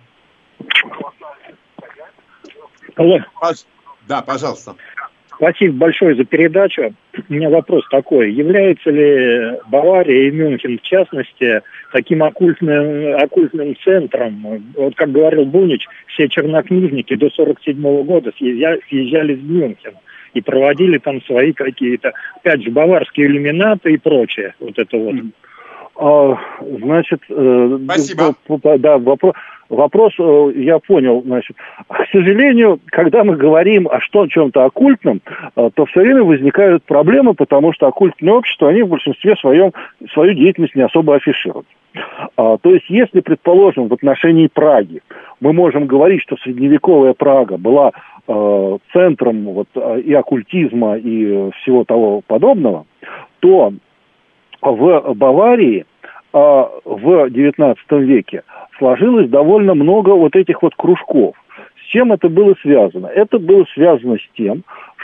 Алло. Да, пожалуйста. Спасибо большое за передачу. У меня вопрос такой. Является ли Бавария и Мюнхен, в частности, таким оккультным центром? Вот как говорил Бунич, все чернокнижники до 1947 года съезжали в Мюнхен и проводили там свои какие-то, опять же, баварские иллюминаты и прочее. Вот это вот. Значит, спасибо. Да, вопрос я понял. Значит, к сожалению, когда мы говорим о чем-то оккультном, то все время возникают проблемы, потому что оккультные общества, они в большинстве своем свою деятельность не особо афишируют. То есть, если, предположим, в отношении Праги мы можем говорить, что средневековая Прага была центром и оккультизма, и всего того подобного, то в Баварии в XIX веке сложилось довольно много вот этих вот кружков. С чем это было связано? Это было связано с тем,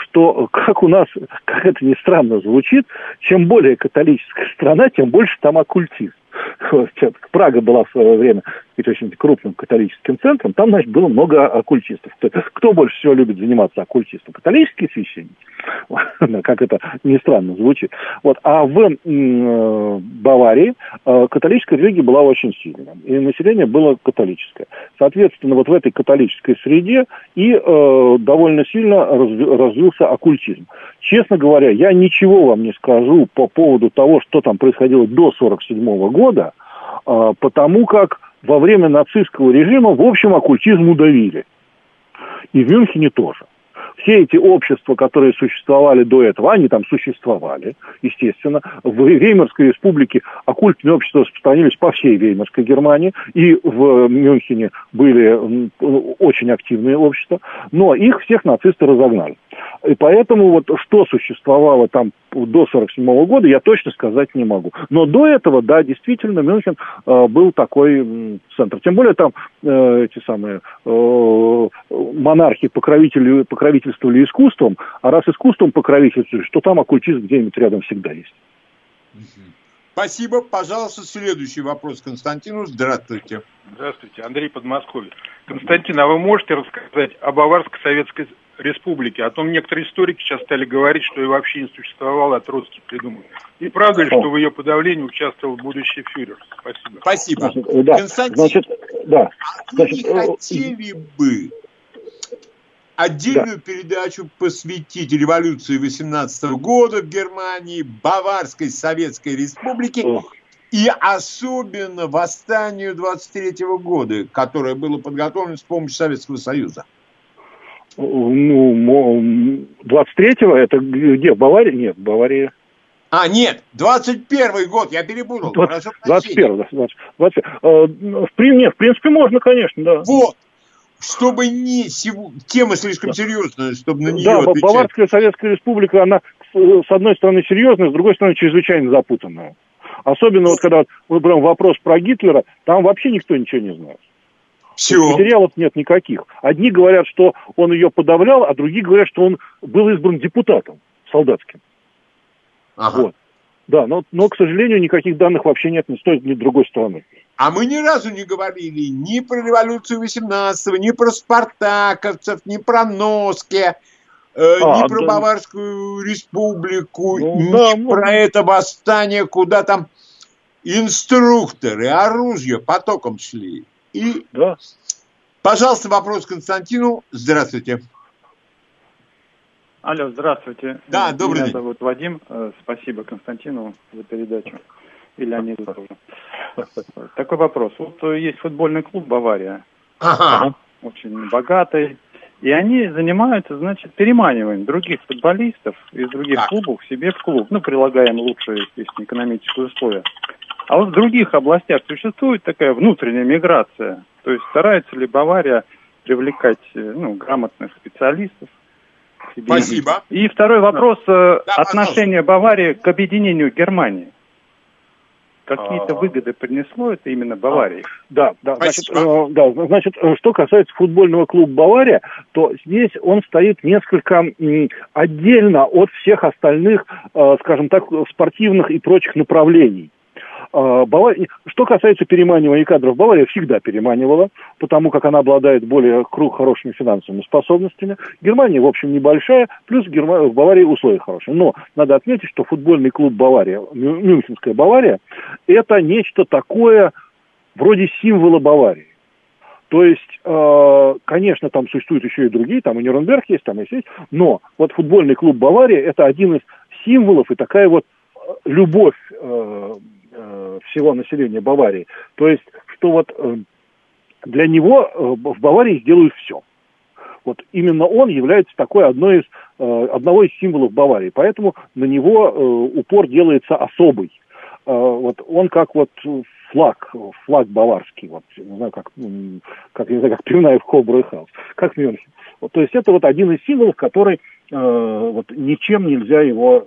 что, как у нас, как это ни странно звучит, чем более католическая страна, тем больше там оккультизм. Прага была в свое время очень крупным католическим центром, там, значит, было много оккультистов. Кто больше всего любит заниматься оккультистом? Католические священники, как это ни странно звучит. Вот. А в Баварии католическая религия была очень сильная, и население было католическое. Соответственно, вот в этой католической среде и довольно сильно развился оккультизм. Честно говоря, я ничего вам не скажу по поводу того, что там происходило до 1947 года, потому как во время нацистского режима, в общем, оккультизм удавили. И в Мюнхене тоже. Все эти общества, которые существовали до этого, они там существовали, естественно. В Веймарской республике оккультные общества распространились по всей Веймарской Германии, и в Мюнхене были очень активные общества, но их всех нацисты разогнали. И поэтому вот что существовало там до 1947 года, я точно сказать не могу. Но до этого, да, действительно, Мюнхен был такой центр. Тем более там эти самые монархи покровительствовали искусством, а раз искусством покровительствовали, что там оккультизм где-нибудь рядом всегда есть. Спасибо. Пожалуйста, следующий вопрос Константину. Здравствуйте. Здравствуйте, Андрей, Подмосковье. Константин, а вы можете рассказать о Баварской Советской Республике? А то некоторые историки сейчас стали говорить, что и вообще не существовало, а Троцкий придумал. И правда ли, что в ее подавлении участвовал будущий фюрер? Спасибо. Спасибо. Да. Константин, значит, да. вы не хотели бы отдельную передачу посвятить революции 18 года в Германии, Баварской Советской Республике и особенно восстанию 23 года, которое было подготовлено с помощью Советского Союза? Ну, 23-го это где? В Баварии? Нет, в Баварии. Нет, 21-й год, я перепутал. 21-й, да. В принципе, можно, конечно, да. Вот. Чтобы не... Тема слишком серьезная, чтобы на нее отвечать. Баварская Советская Республика, она с одной стороны серьезная, с другой стороны чрезвычайно запутанная. Особенно вот когда мы берем вопрос про Гитлера, там вообще никто ничего не знает. Все. Материалов нет никаких. Одни говорят, что он ее подавлял, а другие говорят, что он был избран депутатом солдатским. Ага. Вот. Да, но, к сожалению, никаких данных вообще нет ни с той, ни с другой стороны. А мы ни разу не говорили ни про революцию 18-го, ни про спартаковцев, ни про Носки, ни про Баварскую республику, про это восстание, куда там инструкторы, оружие потоком шли. И, пожалуйста, вопрос Константину. Здравствуйте. Алло, здравствуйте. Да, добрый день. Меня зовут Вадим. Спасибо Константину за передачу. И Леониду тоже. Такой вопрос. Вот есть футбольный клуб «Бавария». Ага. Очень богатый. И они занимаются, значит, переманиванием других футболистов из других клубов к себе в клуб. Ну, прилагаем лучшие, естественно, экономические условия. А вот в других областях существует такая внутренняя миграция. То есть старается ли Бавария привлекать грамотных специалистов? Спасибо. И второй вопрос. Отношение Баварии к объединению Германии. Какие-то выгоды принесло это именно Баварии? Да. Значит, что касается футбольного клуба «Бавария», то здесь он стоит несколько отдельно от всех остальных, скажем так, спортивных и прочих направлений. Что касается переманивания кадров, Бавария всегда переманивала, потому как она обладает более хорошими финансовыми способностями. Германия, в общем, небольшая, плюс в Баварии условия хорошие. Но надо отметить, что футбольный клуб «Бавария», Мюнхенская Бавария, это нечто такое вроде символа Баварии. То есть, конечно, там существуют еще и другие, там и Нюрнберг есть, там и есть, но вот футбольный клуб «Бавария» это один из символов и такая вот любовь всего населения Баварии. То есть, что вот для него в Баварии сделают все. Вот именно он является одного из символов Баварии. Поэтому на него упор делается особый. Вот он как вот флаг баварский. Вот, не знаю, как пивная в Кобра и Хаус. Как Мюнхен. Вот, то есть, это вот один из символов, который вот ничем нельзя его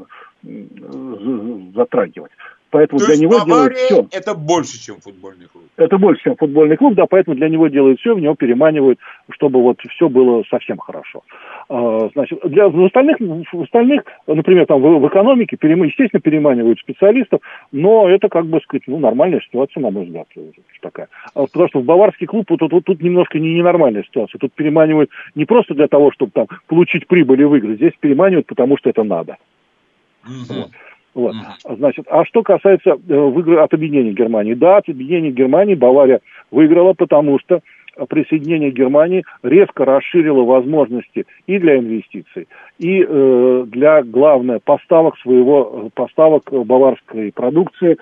затрагивать. Поэтому то для есть него Бавария делают все. Это больше, чем футбольный клуб? это больше, чем футбольный клуб, да, поэтому для него делают все, в него переманивают, чтобы вот все было совсем хорошо. Значит, в остальных, например, там в экономике, естественно, переманивают специалистов, но это, как бы сказать, нормальная ситуация, на мой взгляд, такая. Потому что в баварский клуб тут немножко ненормальная ситуация. Тут переманивают не просто для того, чтобы там получить прибыль и выиграть, здесь переманивают, потому что это надо. Вот. Значит, а что касается от объединения Германии. Да, от объединения Германии Бавария выиграла, потому что присоединение Германии резко расширило возможности и для инвестиций, и для, главное, поставок баварской продукции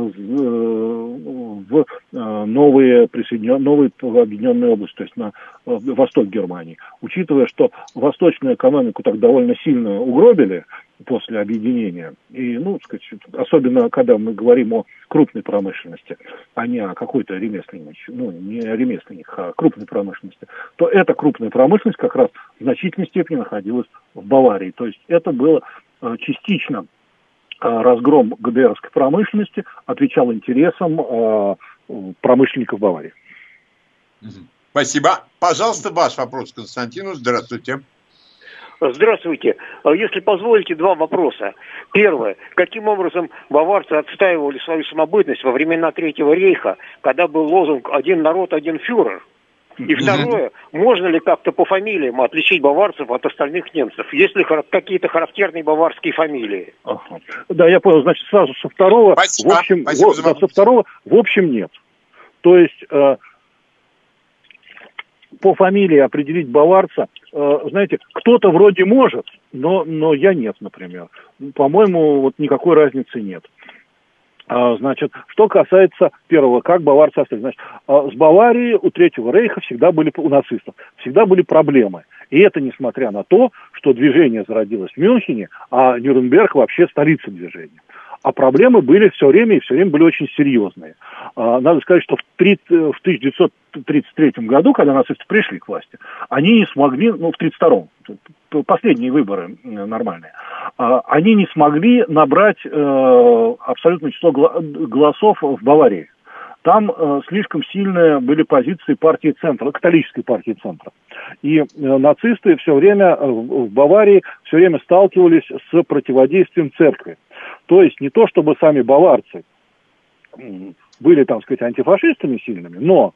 в новые объединенные области, то есть на восток Германии. Учитывая, что восточную экономику так довольно сильно угробили после объединения, и, особенно когда мы говорим о крупной промышленности, а не о какой-то не ремесленник, а крупной промышленности, то эта крупная промышленность как раз в значительной степени находилась в Баварии. То есть это было частично разгром ГДРовской промышленности, отвечал интересам промышленников Баварии. Спасибо. Пожалуйста, ваш вопрос Константину. Здравствуйте. Здравствуйте. Если позволите, два вопроса. Первое. Каким образом баварцы отстаивали свою самобытность во времена Третьего рейха, когда был лозунг «Один народ, один фюрер»? И второе. Можно ли как-то по фамилиям отличить баварцев от остальных немцев? Есть ли какие-то характерные баварские фамилии? Да, я понял. Значит, сразу со второго. Спасибо. Со второго, в общем, нет. То есть по фамилии определить баварца, знаете, кто-то вроде может, но я нет, например. По-моему, никакой разницы нет. Значит, что касается первого, как баварцы остались. Значит, с Баварией у Третьего рейха у нацистов всегда были проблемы. И это несмотря на то, что движение зародилось в Мюнхене, а Нюрнберг вообще столица движения. А проблемы были все время были очень серьезные. Надо сказать, что в 1933 году, когда нацисты пришли к власти, они не смогли, в 1932-м, последние выборы нормальные, они не смогли набрать абсолютное число голосов в Баварии. Там слишком сильные были позиции партии центра, католической партии центра. И нацисты все время в Баварии сталкивались с противодействием церкви. То есть не то, чтобы сами баварцы были, антифашистами сильными, но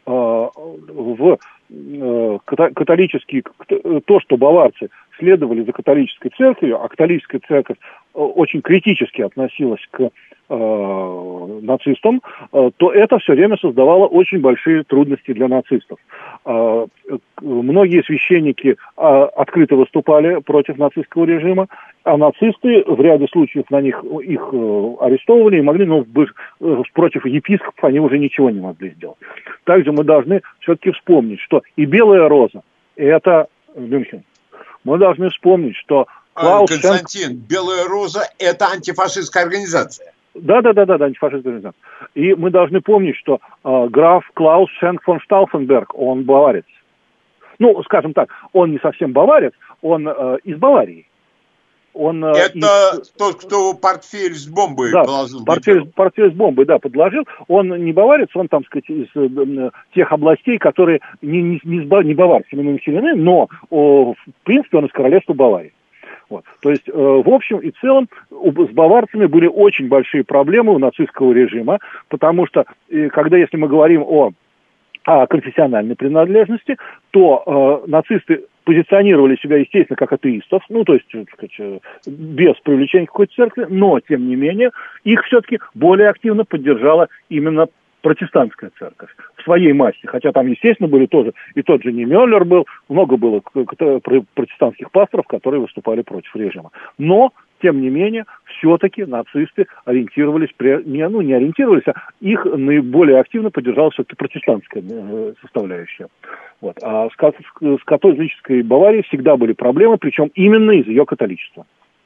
то, что баварцы следовали за католической церковью, а католическая церковь очень критически относилась к нацистам, то это все время создавало очень большие трудности для нацистов. Многие священники открыто выступали против нацистского режима, а нацисты в ряде случаев их арестовывали и могли, против епископов они уже ничего не могли сделать. Также мы должны все-таки вспомнить, что и Белая Роза, и это Мюнхен. Мы должны вспомнить, что Константин, Белая Роза – это антифашистская организация. Да, антифашистская организация. И мы должны помнить, что граф Клаус Шенк фон Штауфенберг, он баварец. Скажем так, он не совсем баварец, он из Баварии. Это тот, кто портфель с бомбой положил. Портфель с бомбой, подложил. Он не баварец, он, из тех областей, которые не баварцами населены, но, в принципе, он из королевства Баварии. Вот. То есть, в общем и целом, с баварцами были очень большие проблемы у нацистского режима, потому что, если мы говорим о конфессиональной принадлежности, то нацисты позиционировали себя, естественно, как атеистов, без привлечения какой-то церкви, но, тем не менее, их все-таки более активно поддержала именно протестантская церковь в своей массе, хотя там, естественно, были тоже, и тот же Немёллер был, много было протестантских пасторов, которые выступали против режима. Но, тем не менее, все-таки нацисты ориентировались, не ориентировались, а их наиболее активно поддержала все-таки протестантская составляющая. Вот. А с католической Баварией всегда были проблемы, причем именно из ее католичества.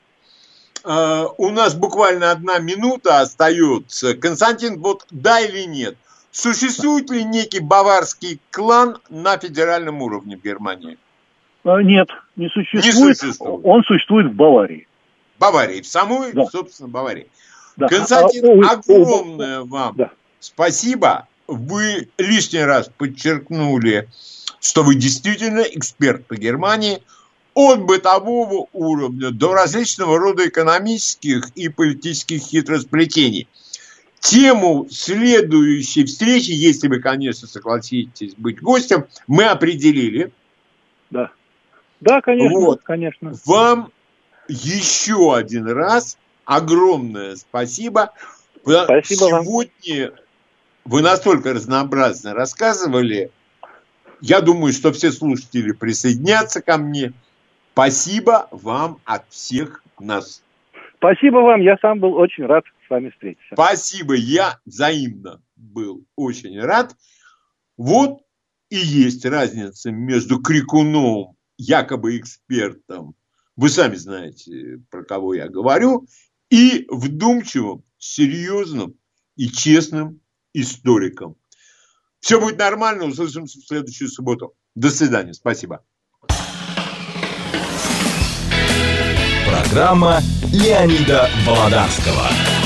У нас буквально 1 минута остается. Константин, да или нет? Существует ли некий баварский клан на федеральном уровне в Германии? Нет, не существует. Он существует в Баварии. В самой, собственно, Баварии. Да. Константин, огромное вам спасибо. вы лишний раз подчеркнули, что вы действительно эксперт по Германии от бытового уровня до различного рода экономических и политических хитросплетений. Тему следующей встречи, если вы, конечно, согласитесь быть гостем, мы определили. Да. Да, конечно, вот. Конечно. Вам еще один раз огромное спасибо. Спасибо Сегодня вы настолько разнообразно рассказывали. Я думаю, что все слушатели присоединятся ко мне. Спасибо вам от всех нас. Спасибо вам. Я сам был очень рад с вами встретиться. Спасибо. Я взаимно был очень рад. Вот и есть разница между крикуном, якобы экспертом, вы сами знаете, про кого я говорю, и вдумчивым, серьезным и честным историком. Все будет нормально, услышимся в следующую субботу. До свидания, спасибо. Программа Леонида Володарского.